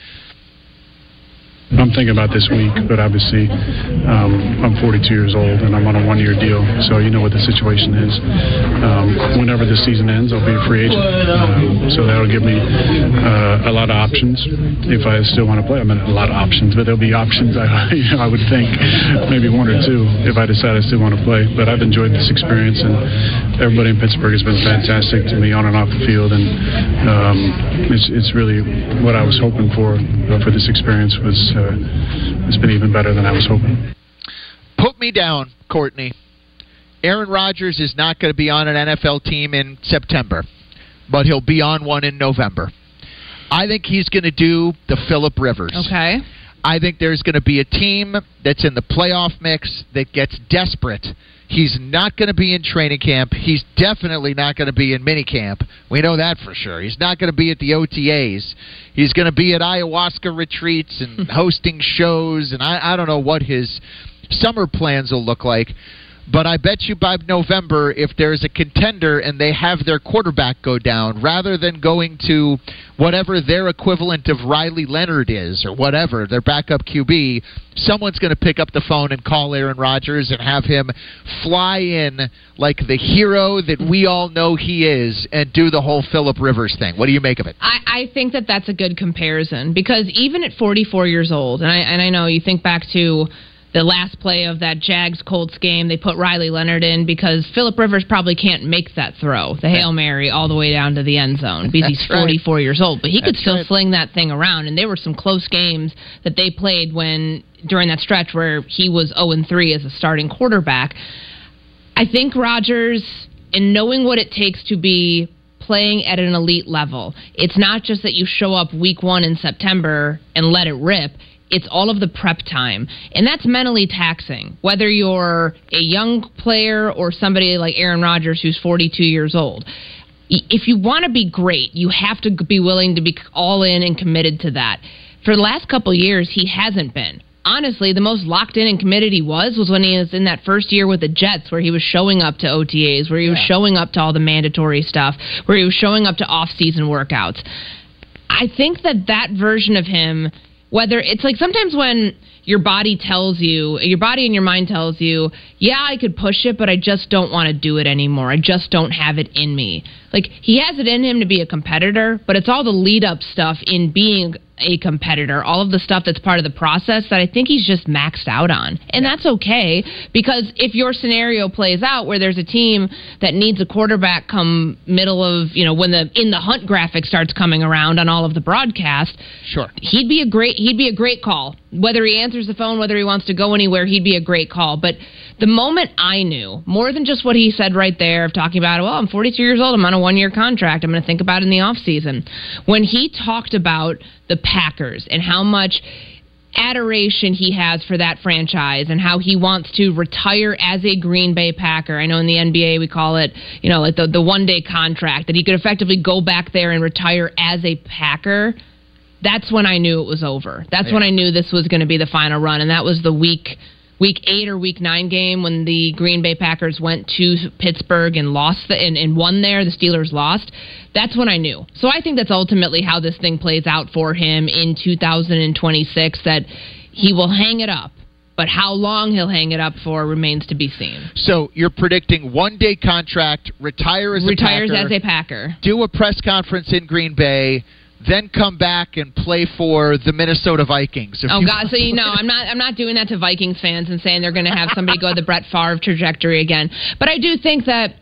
Speaker 24: I'm thinking about this week, but obviously um, I'm forty-two years old and I'm on a one-year deal, so you know what the situation is. Um, whenever the season ends, I'll be a free agent, um, so that'll give me uh, a lot of options if I still want to play. I mean, a lot of options, but there'll be options, I, you know, I would think, maybe one or two if I decide I still want to play. But I've enjoyed this experience, and everybody in Pittsburgh has been fantastic to me on and off the field, and um, it's, it's really what I was hoping for uh, for this experience was uh, it's been even better than I was hoping.
Speaker 2: Put me down, Courtney. Aaron Rodgers is not going to be on an N F L team in September, but he'll be on one in November. I think he's going to do the Phillip Rivers.
Speaker 3: Okay.
Speaker 2: I think there's going to be a team that's in the playoff mix that gets desperate. He's not going to be in training camp. He's definitely not going to be in minicamp. We know that for sure. He's not going to be at the O T As. He's going to be at ayahuasca retreats and hosting shows, and I, I don't know what his summer plans will look like. But I bet you by November, if there's a contender and they have their quarterback go down, rather than going to whatever their equivalent of Riley Leonard is or whatever, their backup Q B, someone's going to pick up the phone and call Aaron Rodgers and have him fly in like the hero that we all know he is and do the whole Phillip Rivers thing. What do you make of it?
Speaker 3: I, I think that that's a good comparison, because even at forty-four years old, and I, and I know you think back to the last play of that Jags-Colts game, they put Riley Leonard in because Phillip Rivers probably can't make that throw, the Hail Mary, all the way down to the end zone because he's forty-four years old. But he could still right. sling that thing around, and there were some close games that they played when during that stretch where he was oh and three as a starting quarterback. I think Rodgers, in knowing what it takes to be playing at an elite level, it's not just that you show up week one in September and let it rip. It's all of the prep time, and that's mentally taxing, whether you're a young player or somebody like Aaron Rodgers who's forty-two years old. If you want to be great, you have to be willing to be all in and committed to that. For the last couple of years, he hasn't been. Honestly, the most locked in and committed he was was when he was in that first year with the Jets, where he was showing up to O T As, where he was yeah. showing up to all the mandatory stuff, where he was showing up to off-season workouts. I think that that version of him, whether it's like sometimes when your body tells you, your body and your mind tells you, yeah, I could push it, but I just don't want to do it anymore. I just don't have it in me. Like, he has it in him to be a competitor, but it's all the lead-up stuff in being a competitor, all of the stuff that's part of the process that I think he's just maxed out on. And that's okay, because if your scenario plays out where there's a team that needs a quarterback come middle of, you know, when the in the hunt graphic starts coming around on all of the broadcast,
Speaker 2: sure,
Speaker 3: he'd be a great he'd be a great call. Whether he answers the phone, whether he wants to go anywhere, he'd be a great call. But the moment I knew, more than just what he said right there of talking about, well, I'm forty-two years old, I'm on a one-year contract, I'm going to think about it in the offseason. When he talked about the Packers and how much adoration he has for that franchise and how he wants to retire as a Green Bay Packer. I know in the N B A we call it, you know, like the, the one-day contract, that he could effectively go back there and retire as a Packer. That's when I knew it was over. That's yeah. when I knew this was going to be the final run, and that was the week week eight or week nine game when the Green Bay Packers went to Pittsburgh and lost the, and, and won there, the Steelers lost. That's when I knew. So I think that's ultimately how this thing plays out for him in two thousand twenty-six, that he will hang it up. But how long he'll hang it up for remains to be seen.
Speaker 2: So you're predicting one-day contract, retire as
Speaker 3: Retires
Speaker 2: a Packer.
Speaker 3: as a Packer.
Speaker 2: Do a press conference in Green Bay, then come back and play for the Minnesota Vikings.
Speaker 3: Oh God! So you know, I'm not. I'm not doing that to Vikings fans and saying they're going to have somebody go the Brett Favre trajectory again. But I do think that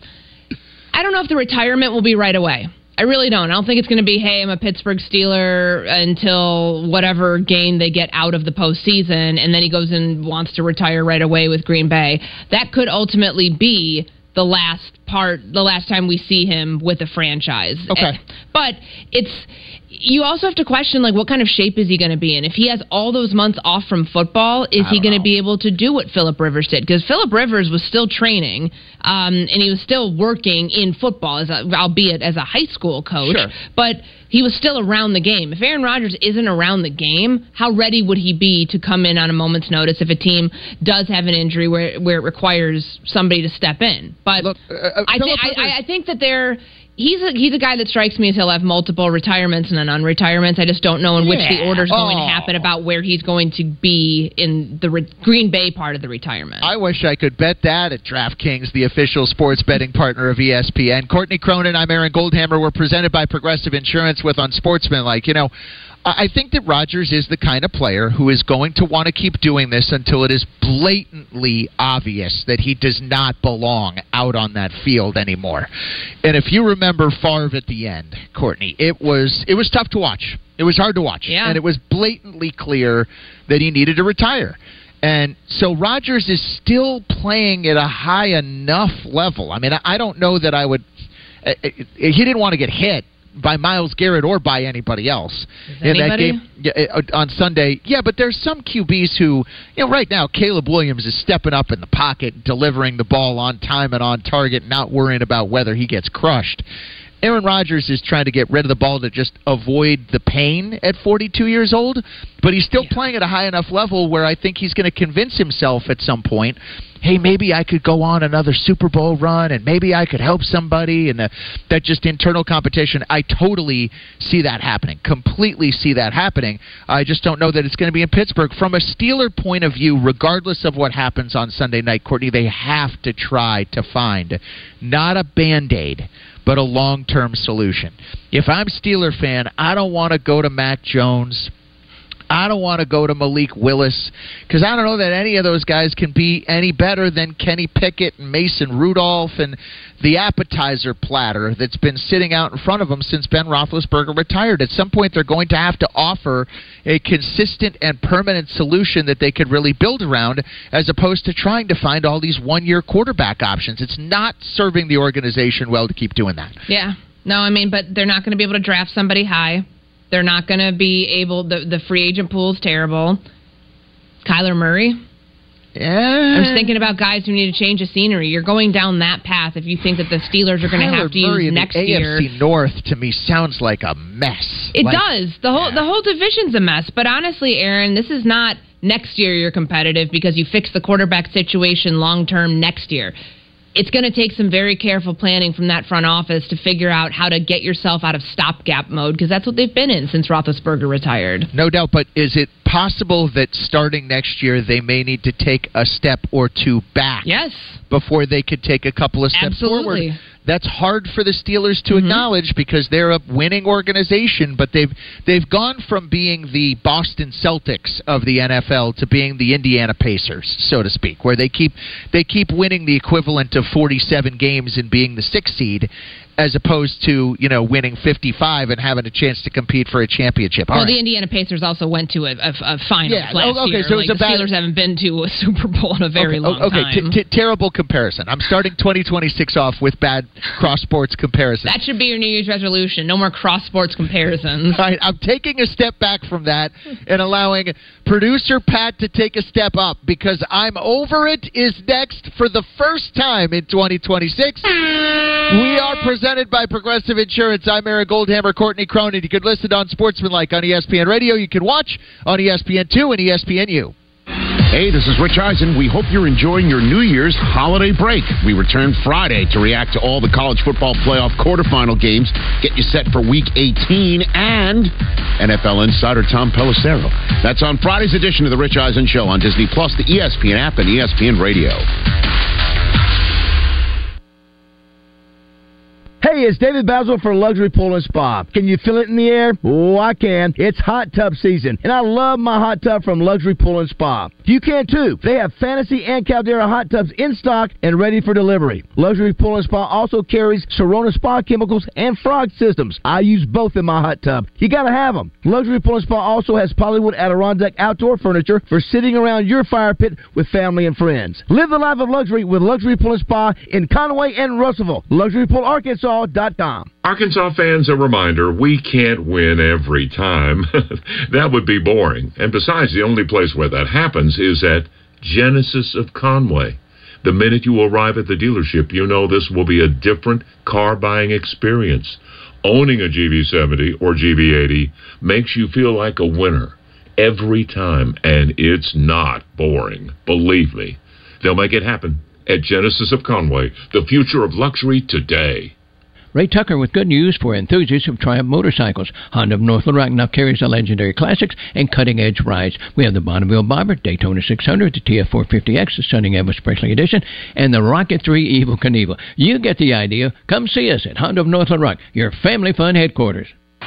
Speaker 3: I don't know if the retirement will be right away. I really don't. I don't think it's going to be, hey, I'm a Pittsburgh Steeler until whatever game they get out of the postseason, and then he goes and wants to retire right away with Green Bay. That could ultimately be the last part, the last time we see him with a franchise.
Speaker 2: Okay.
Speaker 3: But it's, you also have to question, like, what kind of shape is he going to be in? If he has all those months off from football, is he going to be able to do what Phillip Rivers did? Because Phillip Rivers was still training, um, and he was still working in football, as a, albeit as a high school coach.
Speaker 2: Sure.
Speaker 3: But he was still around the game. If Aaron Rodgers isn't around the game, how ready would he be to come in on a moment's notice if a team does have an injury where where it requires somebody to step in? But Look, uh, I, th- I, I think that they're... He's a, he's a guy that strikes me as he'll have multiple retirements and then unretirements. I just don't know in which
Speaker 2: Yeah.
Speaker 3: the order's going
Speaker 2: Oh.
Speaker 3: to happen about where he's going to be in the re- Green Bay part of the retirement.
Speaker 2: I wish I could bet that at DraftKings, the official sports betting partner of E S P N. Courtney Cronin, I'm Aaron Goldhammer. We're presented by Progressive Insurance with Unsportsmanlike. You know, I think that Rodgers is the kind of player who is going to want to keep doing this until it is blatantly obvious that he does not belong out on that field anymore. And if you remember Favre at the end, Courtney, it was it was tough to watch. It was hard to watch.
Speaker 3: Yeah.
Speaker 2: And it was blatantly clear that he needed to retire. And so Rodgers is still playing at a high enough level. I mean, I don't know that I would... He didn't want to get hit by Myles Garrett or by anybody else in that game yeah, on Sunday. Yeah, but there's some Q Bs who, you know, right now Caleb Williams is stepping up in the pocket, delivering the ball on time and on target, not worrying about whether he gets crushed. Aaron Rodgers is trying to get rid of the ball to just avoid the pain at forty-two years old, but he's still yeah. playing at a high enough level where I think he's going to convince himself at some point, hey, maybe I could go on another Super Bowl run and maybe I could help somebody, and the, that just internal competition. I totally see that happening, completely see that happening. I just don't know that it's going to be in Pittsburgh. From a Steeler point of view, regardless of what happens on Sunday night, Courtney, they have to try to find not a Band-Aid, but a long-term solution. If I'm a Steeler fan, I don't want to go to Mac Jones. I don't want to go to Malik Willis because I don't know that any of those guys can be any better than Kenny Pickett and Mason Rudolph and the appetizer platter that's been sitting out in front of them since Ben Roethlisberger retired. At some point, they're going to have to offer a consistent and permanent solution that they could really build around as opposed to trying to find all these one-year quarterback options. It's not serving the organization well to keep doing that.
Speaker 3: Yeah. No, I mean, but they're not going to be able to draft somebody high. They're not going to be able... The, the free agent pool is terrible. Kyler Murray?
Speaker 2: Yeah.
Speaker 3: I'm just thinking about guys who need to change the scenery. You're going down that path if you think that the Steelers are going to have to
Speaker 2: Murray
Speaker 3: use next
Speaker 2: the
Speaker 3: year.
Speaker 2: A F C North, to me, sounds like a mess.
Speaker 3: It
Speaker 2: like,
Speaker 3: does. The whole, yeah. the whole division's a mess. But honestly, Aaron, this is not next year you're competitive because you fix the quarterback situation long-term next year. It's going to take some very careful planning from that front office to figure out how to get yourself out of stopgap mode, because that's what they've been in since Roethlisberger retired.
Speaker 2: No doubt, but is it possible that starting next year they may need to take a step or two back?
Speaker 3: Yes.
Speaker 2: Before they could take a couple of steps
Speaker 3: Absolutely.
Speaker 2: forward? That's hard for the Steelers to
Speaker 3: Mm-hmm.
Speaker 2: acknowledge because they're a winning organization, but they've they've gone from being the Boston Celtics of the N F L to being the Indiana Pacers, so to speak, where they keep they keep winning the equivalent of forty-seven games and being the sixth seed, as opposed to, you know, winning fifty-five and having a chance to compete for a championship. All
Speaker 3: well,
Speaker 2: right.
Speaker 3: the Indiana Pacers also went to a, a, a finals
Speaker 2: Yeah,
Speaker 3: last
Speaker 2: okay,
Speaker 3: year.
Speaker 2: so
Speaker 3: like,
Speaker 2: it's a
Speaker 3: the
Speaker 2: bad-
Speaker 3: Steelers haven't been to a Super Bowl in a very
Speaker 2: okay,
Speaker 3: long
Speaker 2: okay,
Speaker 3: time.
Speaker 2: t- t- terrible comparison. I'm starting twenty twenty-six off with bad cross-sports comparisons.
Speaker 3: That should be your New Year's resolution. No more cross-sports comparisons.
Speaker 2: All right, I'm taking a step back from that and allowing producer Pat to take a step up because I'm Over It is next for the first time in twenty twenty-six. We are presented by Progressive Insurance. I'm Aaron Goldhammer, Courtney Cronin. You can listen on Sportsmanlike on E S P N Radio. You can watch on E S P N two and E S P N U.
Speaker 5: Hey, this is Rich Eisen. We hope you're enjoying your New Year's holiday break. We return Friday to react to all the college football playoff quarterfinal games, get you set for Week eighteen, and N F L insider Tom Pelissero. That's on Friday's edition of The Rich Eisen Show on Disney Plus, the E S P N app, and E S P N Radio.
Speaker 19: Hey, it's David Basil for Luxury Pool and Spa. Can you feel it in the air? Oh, I can. It's hot tub season, and I love my hot tub from Luxury Pool and Spa. You can too. They have Fantasy and Caldera hot tubs in stock and ready for delivery. Luxury Pool and Spa also carries Sirona Spa chemicals and frog systems. I use both in my hot tub. You gotta have them. Luxury Pool and Spa also has Pollywood Adirondack outdoor furniture for sitting around your fire pit with family and friends. Live the life of luxury with Luxury Pool and Spa in Conway and Russellville. Luxury Pool Arkansas dot com.
Speaker 6: Arkansas fans, a reminder, we can't win every time. That would be boring. And besides, the only place where that happens is at Genesis of Conway. The minute you arrive at the dealership, you know this will be a different car buying experience. Owning a G V seventy or G V eighty makes you feel like a winner every time, and it's not boring. Believe me. They'll make it happen at Genesis of Conway, the future of luxury today.
Speaker 7: Ray Tucker with good news for enthusiasts of Triumph motorcycles. Honda of North Little Rock now carries the legendary classics and cutting-edge rides. We have the Bonneville Bobber, Daytona six hundred, the T F four fifty X, the Stunning Evo Special Edition, and the Rocket three Evel Knievel. You get the idea. Come see us at Honda of North Little Rock, your family fun headquarters.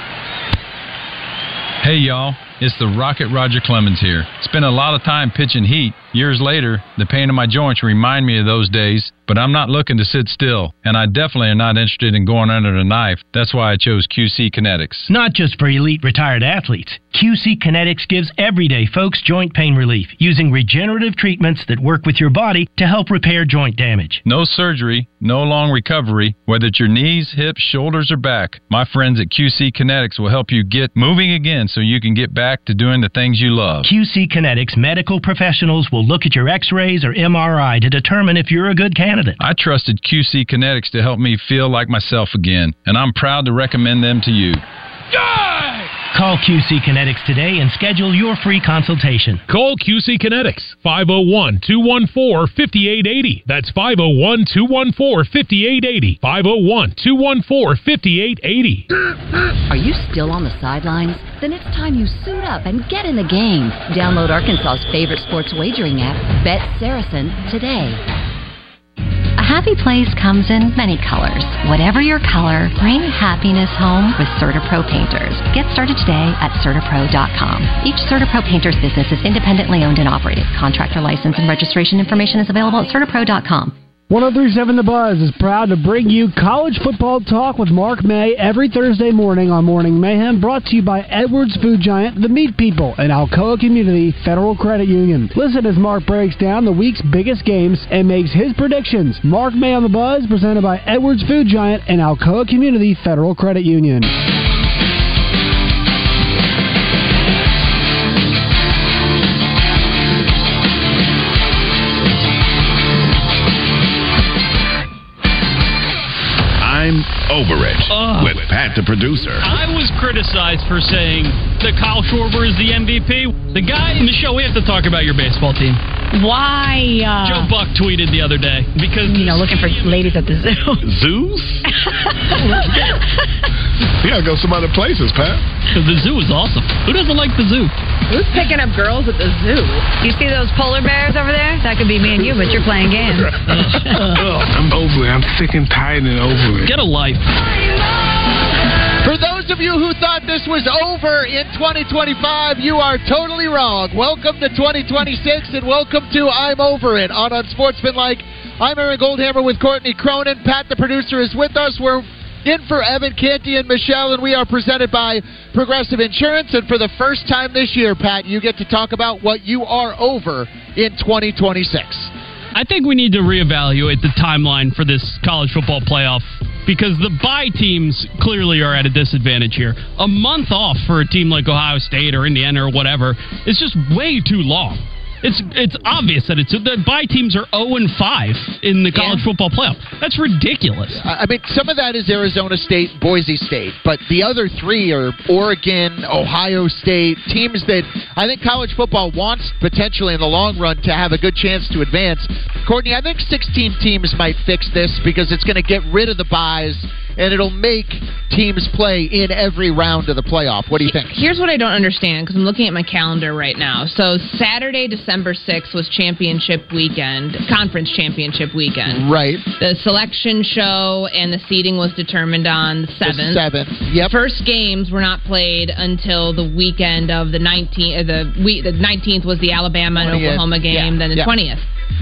Speaker 8: Hey, y'all. It's the Rocket Roger Clemens here. Spent a lot of time pitching heat. Years later, the pain in my joints remind me of those days, but I'm not looking to sit still, and I definitely am not interested in going under the knife. That's why I chose Q C Kinetics.
Speaker 9: Not just for elite retired athletes. Q C Kinetics gives everyday folks joint pain relief using regenerative treatments that work with your body to help repair joint damage.
Speaker 8: No surgery, no long recovery, whether it's your knees, hips, shoulders, or back. My friends at Q C Kinetics will help you get moving again so you can get back to doing the things you love.
Speaker 9: Q C Kinetics medical professionals will look at your x-rays or M R I to determine if you're a good candidate.
Speaker 8: I trusted Q C Kinetics to help me feel like myself again, and I'm proud to recommend them to you.
Speaker 9: Call Q C Kinetics today and schedule your free consultation.
Speaker 11: Call Q C Kinetics, five oh one, two one four, five eight eight oh. That's five oh one, two one four, five eight eight oh. five oh one, two one four, five eight eight oh.
Speaker 27: Are you still on the sidelines? Then it's time you suit up and get in the game. Download Arkansas's favorite sports wagering app, Bet Saracen, today.
Speaker 10: A happy place comes in many colors. Whatever your color, bring happiness home with CertaPro Painters. Get started today at CertaPro dot com. Each CertaPro Painters business is independently owned and operated. Contractor license and registration information is available at CertaPro dot com.
Speaker 28: one oh three point seven The Buzz is proud to bring you College Football Talk with Mark May every Thursday morning on Morning Mayhem, brought to you by Edwards Food Giant, the Meat People, and Alcoa Community Federal Credit Union. Listen as Mark breaks down the week's biggest games and makes his predictions. Mark May on The Buzz, presented by Edwards Food Giant and Alcoa Community Federal Credit Union.
Speaker 4: I'm Over It
Speaker 12: Ugh.
Speaker 4: with Pat the producer.
Speaker 12: I was criticized for saying that Kyle Schwarber is the M V P. The guy, Michelle, we have to talk about your baseball team.
Speaker 3: Why? Uh,
Speaker 12: Joe Buck tweeted the other day because
Speaker 3: you know, looking for ladies at the zoo.
Speaker 20: Zoos? You gotta go some other places, Pat.
Speaker 12: The zoo is awesome. Who doesn't like the zoo?
Speaker 3: Who's picking up girls at the zoo? You see those polar bears over there? That could be me and you, but you're playing games.
Speaker 20: I'm over it. I'm sick and tired and over it.
Speaker 12: Get a life.
Speaker 2: For those of you who thought this was over in twenty twenty-five, you are totally wrong. Welcome to twenty twenty-six, and welcome to I'm Over It on Unsportsmanlike. I'm Aaron Goldhammer with Courtney Cronin. Pat, the producer, is with us. We're in for Evan Canty and Michelle, and we are presented by Progressive Insurance. And for the first time this year, Pat, you get to talk about what you are over in twenty twenty-six.
Speaker 12: I think we need to reevaluate the timeline for this college football playoff because the bye teams clearly are at a disadvantage here. A month off for a team like Ohio State or Indiana or whatever is just way too long. It's it's obvious that it's the bye teams are oh and five in the college
Speaker 2: Yeah.
Speaker 12: football playoff. That's ridiculous.
Speaker 2: I mean, some of that is Arizona State, Boise State, but the other three are Oregon, Ohio State, teams that I think college football wants potentially in the long run to have a good chance to advance. Courtney, I think sixteen teams might fix this because it's going to get rid of the byes and it'll make teams play in every round of the playoff. What do you think?
Speaker 3: Here's what I don't understand, because I'm looking at my calendar right now. So Saturday, December sixth was championship weekend, conference championship weekend.
Speaker 2: Right.
Speaker 3: The selection show and the seeding was determined on the seventh.
Speaker 2: The seventh, yep.
Speaker 3: First games were not played until the weekend of the nineteenth. Uh, the, week, the nineteenth was the Alabama and
Speaker 2: twentieth.
Speaker 3: Oklahoma game,
Speaker 2: Yeah.
Speaker 3: then the
Speaker 2: Yeah.
Speaker 3: twentieth.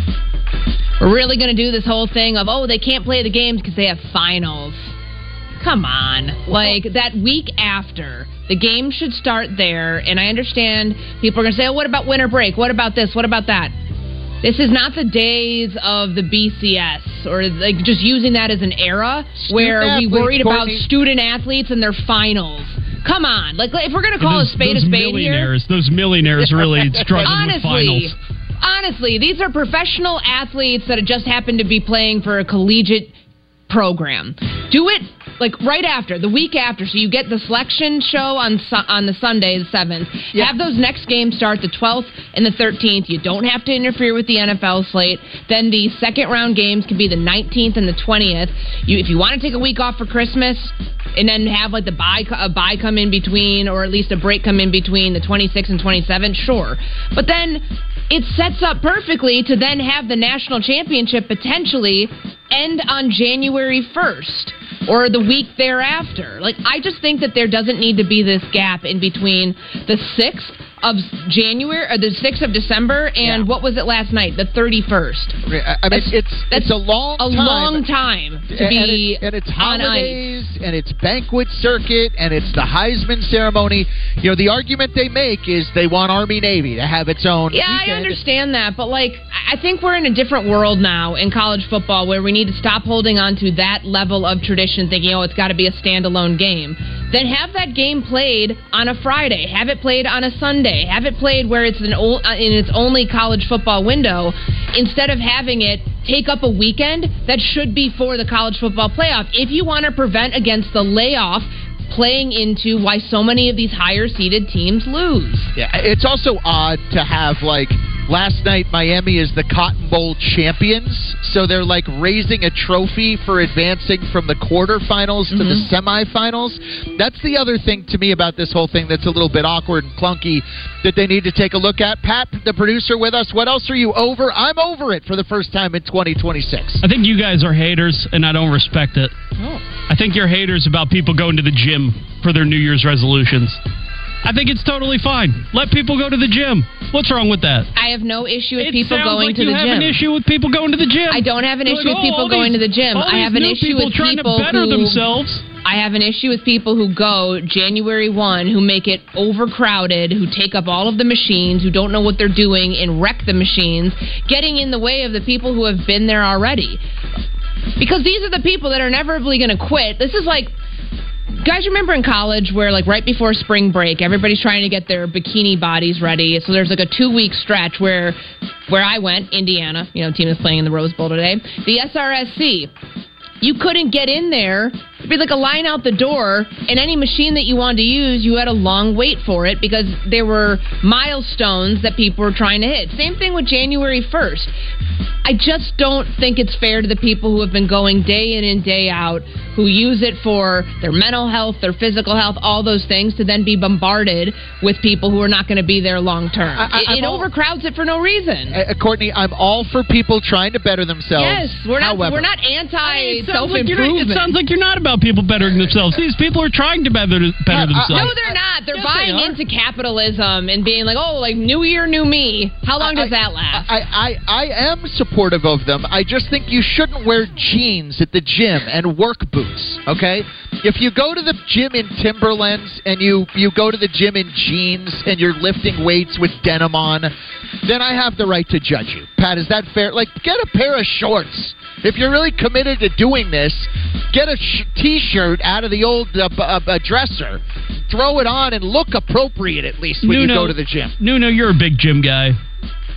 Speaker 3: We're really going to do this whole thing of, oh, they can't play the games because they have finals. Come on. Like, that week after, the game should start there, and I understand people are going to say, oh, what about winter break? What about this? What about that? This is not the days of the B C S or like just using that as an era where we
Speaker 2: athletes,
Speaker 3: worried about
Speaker 2: Courtney.
Speaker 3: student athletes and their finals. Come on. Like, if we're going to call
Speaker 12: those,
Speaker 3: a spade a
Speaker 12: those
Speaker 3: spade here.
Speaker 12: millionaires, those millionaires really struggling with
Speaker 3: Honestly,
Speaker 12: finals.
Speaker 3: honestly, these are professional athletes that just happen to be playing for a collegiate program. Do it like right after, the week after, so you get the selection show on su- on the Sunday, the seventh.
Speaker 2: Yeah.
Speaker 3: Have those next games start the twelfth and the thirteenth. You don't have to interfere with the N F L slate. Then the second round games can be the nineteenth and the twentieth. You, if you want to take a week off for Christmas and then have like the bye, a bye come in between, or at least a break come in between the twenty-sixth and twenty-seventh, sure. But then it sets up perfectly to then have the national championship potentially end on January first or the week thereafter. Like, I just think that there doesn't need to be this gap in between the sixth of January or the sixth of December and
Speaker 2: Yeah.
Speaker 3: what was it last night, the thirty-first.
Speaker 2: I mean,
Speaker 3: That's-
Speaker 2: it's
Speaker 3: that's
Speaker 2: it's a long
Speaker 3: a
Speaker 2: time.
Speaker 3: long time to
Speaker 2: and,
Speaker 3: be
Speaker 2: and, it, and it's
Speaker 3: on
Speaker 2: holidays
Speaker 3: ice.
Speaker 2: and it's banquet circuit and it's the Heisman ceremony. You know, the argument they make is they want Army Navy to have its own
Speaker 3: Yeah, I
Speaker 2: weekend.
Speaker 3: understand that, but like, I think we're in a different world now in college football where we need to stop holding on to that level of tradition, thinking, oh, it's got to be a standalone game. Then have that game played on a Friday, have it played on a Sunday, have it played where it's an o- in its only college football window, instead of having it take up a weekend that should be for the college football playoff. If you want to prevent against the layoff playing into why so many of these higher seeded teams lose.
Speaker 2: Yeah, it's also odd to have, like, last night Miami is the Cotton Bowl champions, so they're like raising a trophy for advancing from the quarterfinals to the semifinals. That's the other thing to me about this whole thing that's a little bit awkward and clunky that they need to take a look at. Pat, the producer with us, what else are you over? I'm over it for the first time in twenty twenty-six.
Speaker 12: I think you guys are haters, and I don't respect it.
Speaker 2: Oh.
Speaker 12: I think you're haters about people going to the gym for their New Year's resolutions. I think it's totally fine. Let people go to the gym. What's wrong with that?
Speaker 3: I have no issue with
Speaker 12: It
Speaker 3: people
Speaker 12: sounds
Speaker 3: going
Speaker 12: like
Speaker 3: to
Speaker 12: you
Speaker 3: the
Speaker 12: have
Speaker 3: gym.
Speaker 12: an issue with people going to the gym.
Speaker 3: I don't have an
Speaker 12: You're
Speaker 3: issue
Speaker 12: like,
Speaker 3: with people
Speaker 12: oh, all
Speaker 3: going
Speaker 12: these-
Speaker 3: to the gym.
Speaker 12: all
Speaker 3: I
Speaker 12: these
Speaker 3: have an
Speaker 12: new
Speaker 3: issue
Speaker 12: people
Speaker 3: with
Speaker 12: trying
Speaker 3: people
Speaker 12: to better
Speaker 3: who
Speaker 12: themselves.
Speaker 3: I have an issue with people who go January first, who make it overcrowded, who take up all of the machines, who don't know what they're doing and wreck the machines, getting in the way of the people who have been there already. Because these are the people that are inevitably going to quit. This is like, guys, remember in college where, like, right before spring break, everybody's trying to get their bikini bodies ready. So there's like a two-week stretch where where I went, Indiana, you know, team is playing in the Rose Bowl today, the S R S C. You couldn't get in there. It'd be like a line out the door, and any machine that you wanted to use, you had a long wait for it because there were milestones that people were trying to hit. Same thing with January first. I just don't think it's fair to the people who have been going day in and day out, who use it for their mental health, their physical health, all those things, to then be bombarded with people who are not going to be there long term.
Speaker 2: I- I-
Speaker 3: It,
Speaker 2: I'm
Speaker 3: it
Speaker 2: all-
Speaker 3: overcrowds it for no reason.
Speaker 2: Uh, Courtney, I'm all for people trying to better themselves.
Speaker 3: Yes, we're not.
Speaker 2: However,
Speaker 3: we're not anti
Speaker 12: It
Speaker 3: self
Speaker 12: sounds, like you're not,
Speaker 3: improvement.
Speaker 12: it sounds like you're not about people bettering themselves. These people are trying to better, better themselves.
Speaker 3: No, they're not. They're
Speaker 12: Yes,
Speaker 3: buying
Speaker 12: they are.
Speaker 3: into capitalism and being like, oh, like new year, new me. How long does that last?
Speaker 2: I, I, I am supportive of them. I just think you shouldn't wear jeans at the gym and work boots, okay? If you go to the gym in Timberlands and you, you go to the gym in jeans and you're lifting weights with denim on, then I have the right to judge you. Pat, is that fair? Like, get a pair of shorts. If you're really committed to doing this, get a sh- T-shirt out of the old uh, b- uh, uh, dresser. Throw it on and look appropriate at least when you
Speaker 12: Nuno,
Speaker 2: go to the gym.
Speaker 12: Nuno, you're a big gym guy.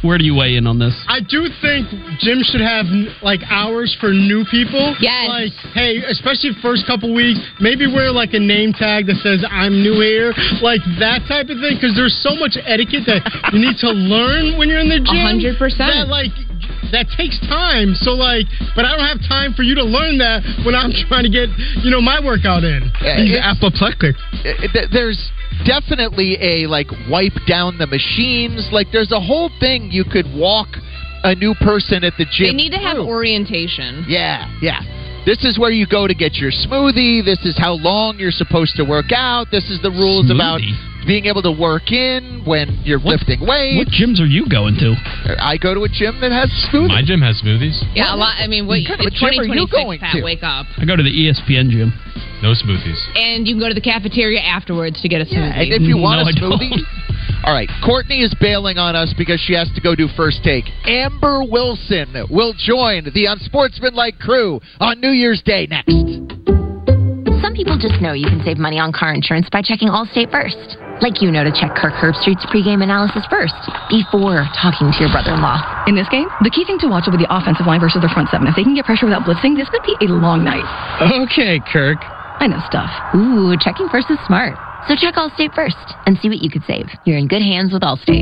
Speaker 12: Where do you weigh in on this?
Speaker 1: I do think gyms should have like hours for new people.
Speaker 3: Yes.
Speaker 1: Like, hey, especially first couple weeks, maybe wear like a name tag that says I'm new here, like that type of thing. Because there's so much etiquette that you need to learn when you're in the gym.
Speaker 3: A hundred percent.
Speaker 1: That like. That takes time. So, like, but I don't have time for you to learn that when I'm trying to get, you know, my workout in. He's apoplectic.
Speaker 2: There's definitely a, like, wipe down the machines. Like, there's a whole thing you could walk a new person at the gym
Speaker 3: They need to have
Speaker 2: through.
Speaker 3: orientation.
Speaker 2: Yeah, yeah. This is where you go to get your smoothie. This is how long you're supposed to work out. This is the rules
Speaker 12: Smoothie?
Speaker 2: about being able to work in when you're
Speaker 12: What-
Speaker 2: lifting weights.
Speaker 12: What gyms are you going to?
Speaker 2: I go to a gym that has smoothies.
Speaker 11: My gym has smoothies.
Speaker 3: Yeah, a lot. I mean, what,
Speaker 2: What kind of
Speaker 3: it's
Speaker 2: gym are you
Speaker 3: twenty twenty-six,
Speaker 2: going
Speaker 3: Pat,
Speaker 2: to?
Speaker 3: wake up.
Speaker 12: I go to the E S P N gym.
Speaker 11: No smoothies.
Speaker 3: And you can go to the cafeteria afterwards to get a smoothie.
Speaker 2: And if you want
Speaker 12: No,
Speaker 2: a
Speaker 12: I don't.
Speaker 2: smoothie... All right, Courtney is bailing on us because she has to go do first take. Amber Wilson will join the Unsportsmanlike crew on New Year's Day next.
Speaker 13: Some people just know you can save money on car insurance by checking Allstate first. Like you know to check Kirk Herbstreit's pregame analysis first, before talking to your brother-in-law.
Speaker 14: In this game, the key thing to watch will be the offensive line versus their front seven. If they can get pressure without blitzing, this could be a long night.
Speaker 13: Okay, Kirk. I know stuff. Ooh, checking first is smart. So check Allstate first and see what you could save. You're in good hands with Allstate.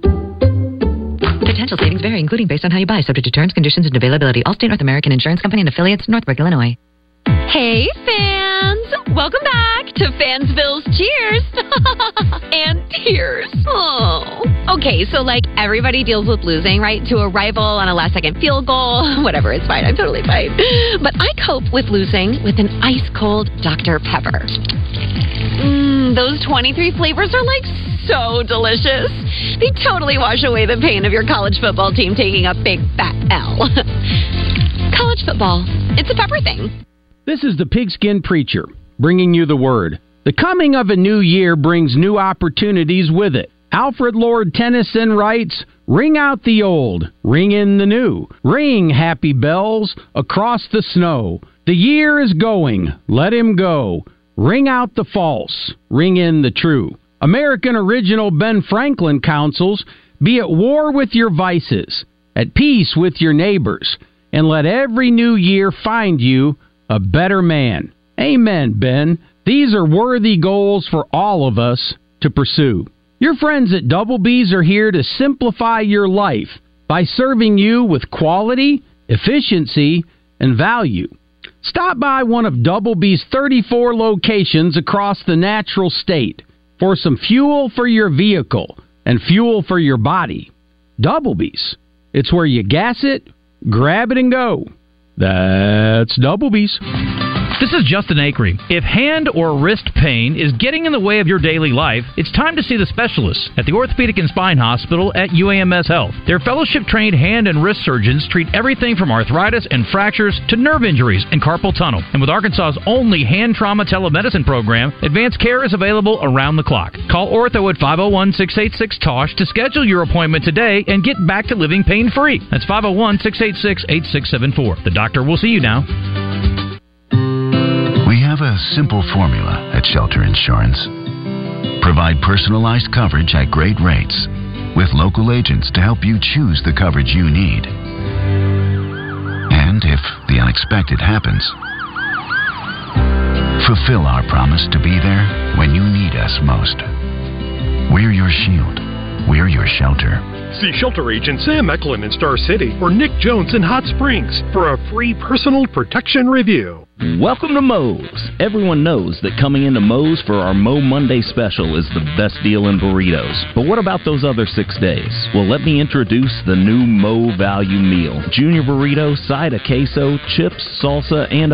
Speaker 14: Potential savings vary, including based on how you buy, subject to terms, conditions, and availability. Allstate North American Insurance Company and affiliates, Northbrook, Illinois.
Speaker 27: Hey, fans! Welcome back to Fansville's Cheers and Tears. Oh. Okay, so like everybody deals with losing, right? To a rival on a last-second field goal. Whatever, it's fine. I'm totally fine. But I cope with losing with an ice-cold Doctor Pepper. Mmm, those twenty-three flavors are like so delicious. They totally wash away the pain of your college football team taking a big fat L. College football, it's a pepper thing.
Speaker 16: This is the Pigskin Preacher, bringing you the word. The coming of a new year brings new opportunities with it. Alfred Lord Tennyson writes, "Ring out the old, ring in the new. Ring, happy bells, across the snow. The year is going, let him go. Ring out the false, ring in the true." American original Ben Franklin counsels, "Be at war with your vices, at peace with your neighbors, and let every new year find you a better man." Amen, Ben. These are worthy goals for all of us to pursue. Your friends at Double B's are here to simplify your life by serving you with quality, efficiency, and value. Stop by one of Double B's thirty-four locations across the natural state for some fuel for your vehicle and fuel for your body. Double B's. It's where you gas it, grab it, and go. That's Double B's.
Speaker 17: This is Justin Acree. If hand or wrist pain is getting in the way of your daily life, it's time to see the specialists at the Orthopedic and Spine Hospital at U A M S Health. Their fellowship-trained hand and wrist surgeons treat everything from arthritis and fractures to nerve injuries and carpal tunnel. And with Arkansas's only hand trauma telemedicine program, advanced care is available around the clock. Call Ortho at five oh one, six eight six, T O S H to schedule your appointment today and get back to living pain-free. That's five oh one, six eight six, eight six seven four. The doctor will see you now.
Speaker 18: We have a simple formula at Shelter Insurance. Provide personalized coverage at great rates with local agents to help you choose the coverage you need. And if the unexpected happens, fulfill our promise to be there when you need us most. We're your shield. We're your shelter.
Speaker 11: See shelter agent Sam Eklund in Star City or Nick Jones in Hot Springs for a free personal protection review.
Speaker 21: Welcome to Moe's. Everyone knows that coming into Moe's for our Mo Monday special is the best deal in burritos. But what about those other six days? Well, let me introduce the new Mo Value Meal. Junior burrito, side of queso, chips, salsa, and